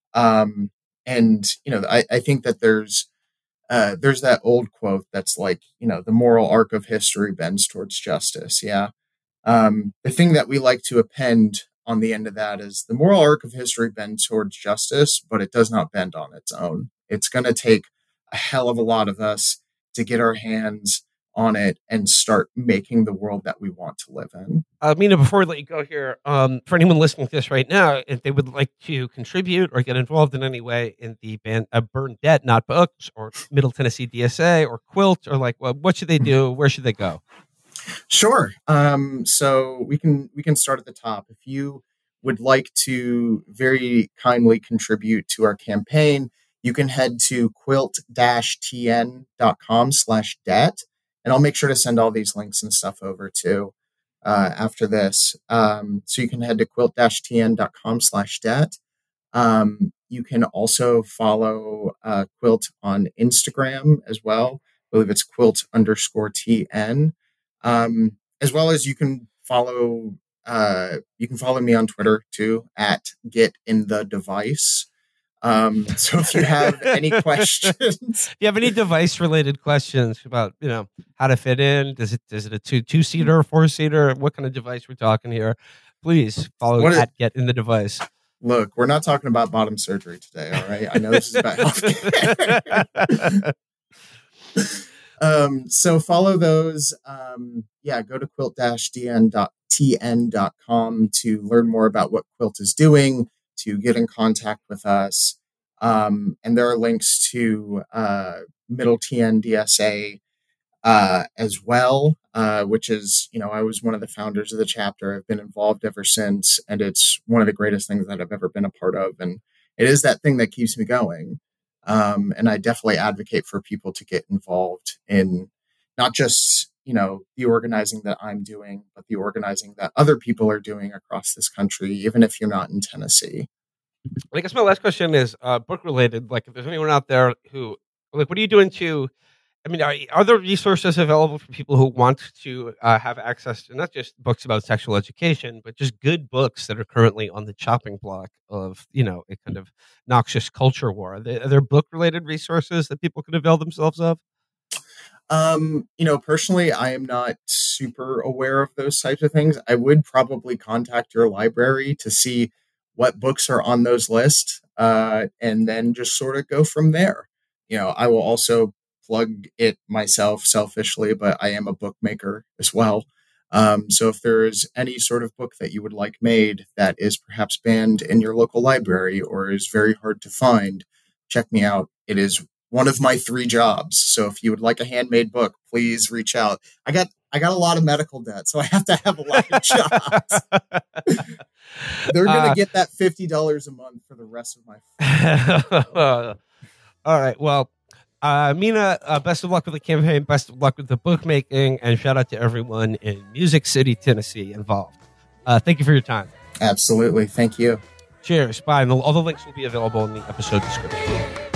Um, and, you know, I, I think that there's, uh, there's that old quote that's like, you know, the moral arc of history bends towards justice. Yeah. Um, the thing that we like to append on the end of that is the moral arc of history bends towards justice, but it does not bend on its own. It's going to take a hell of a lot of us to get our hands on it and start making the world that we want to live in. Uh, Mina, before we let you go here, um, for anyone listening to this right now, if they would like to contribute or get involved in any way in the band uh, Burn Debt, Not Books, or Middle Tennessee D S A, or Quilt, or like, well, what should they do? Where should they go? Sure. Um, so we can we can start at the top. If you would like to very kindly contribute to our campaign, you can head to quilt-tn.com slash debt. And I'll make sure to send all these links and stuff over too uh, after this. Um, so you can head to quilt-tn.com slash debt. Um, you can also follow uh, Quilt on Instagram as well. I believe it's quilt underscore TN. Um, as well as you can follow uh, you can follow me on Twitter too at Get in the Device. Um, so if you have any questions, if you have any device related questions about, you know, how to fit in, does it, is it a two, two seater or four seater? What kind of device we're talking here? Please follow What at is- Get in the Device. Look, we're not talking about bottom surgery today. All right. I know this is about healthcare. um, so follow those. Um, yeah, go to quilt dash d n dot t n dot com to learn more about what Quilt is doing, to get in contact with us. Um, and there are links to uh, Middle T N D S A uh, as well, uh, which is, you know, I was one of the founders of the chapter. I've been involved ever since, and it's one of the greatest things that I've ever been a part of. And it is that thing that keeps me going. Um, and I definitely advocate for people to get involved in not just, you know, the organizing that I'm doing, but the organizing that other people are doing across this country, even if you're not in Tennessee. I guess my last question is uh, book related. Like, if there's anyone out there who, like, what are you doing to, I mean, are, are there resources available for people who want to uh, have access to not just books about sexual education, but just good books that are currently on the chopping block of, you know, a kind of noxious culture war? Are there, are there book related resources that people can avail themselves of? Um, you know, personally, I am not super aware of those types of things. I would probably contact your library to see what books are on those lists, uh, and then just sort of go from there. You know, I will also plug it myself selfishly, but I am a bookmaker as well. Um, so if there's any sort of book that you would like made that is perhaps banned in your local library or is very hard to find, check me out. It is one of my three jobs. So if you would like a handmade book, please reach out. I got I got a lot of medical debt, so I have to have a lot of jobs. They're going to uh, get that fifty dollars a month for the rest of my All right. Well, uh, Mina, uh, best of luck with the campaign. Best of luck with the bookmaking. And shout out to everyone in Music City, Tennessee involved. Uh, thank you for your time. Absolutely. Thank you. Cheers. Bye. And all the links will be available in the episode description.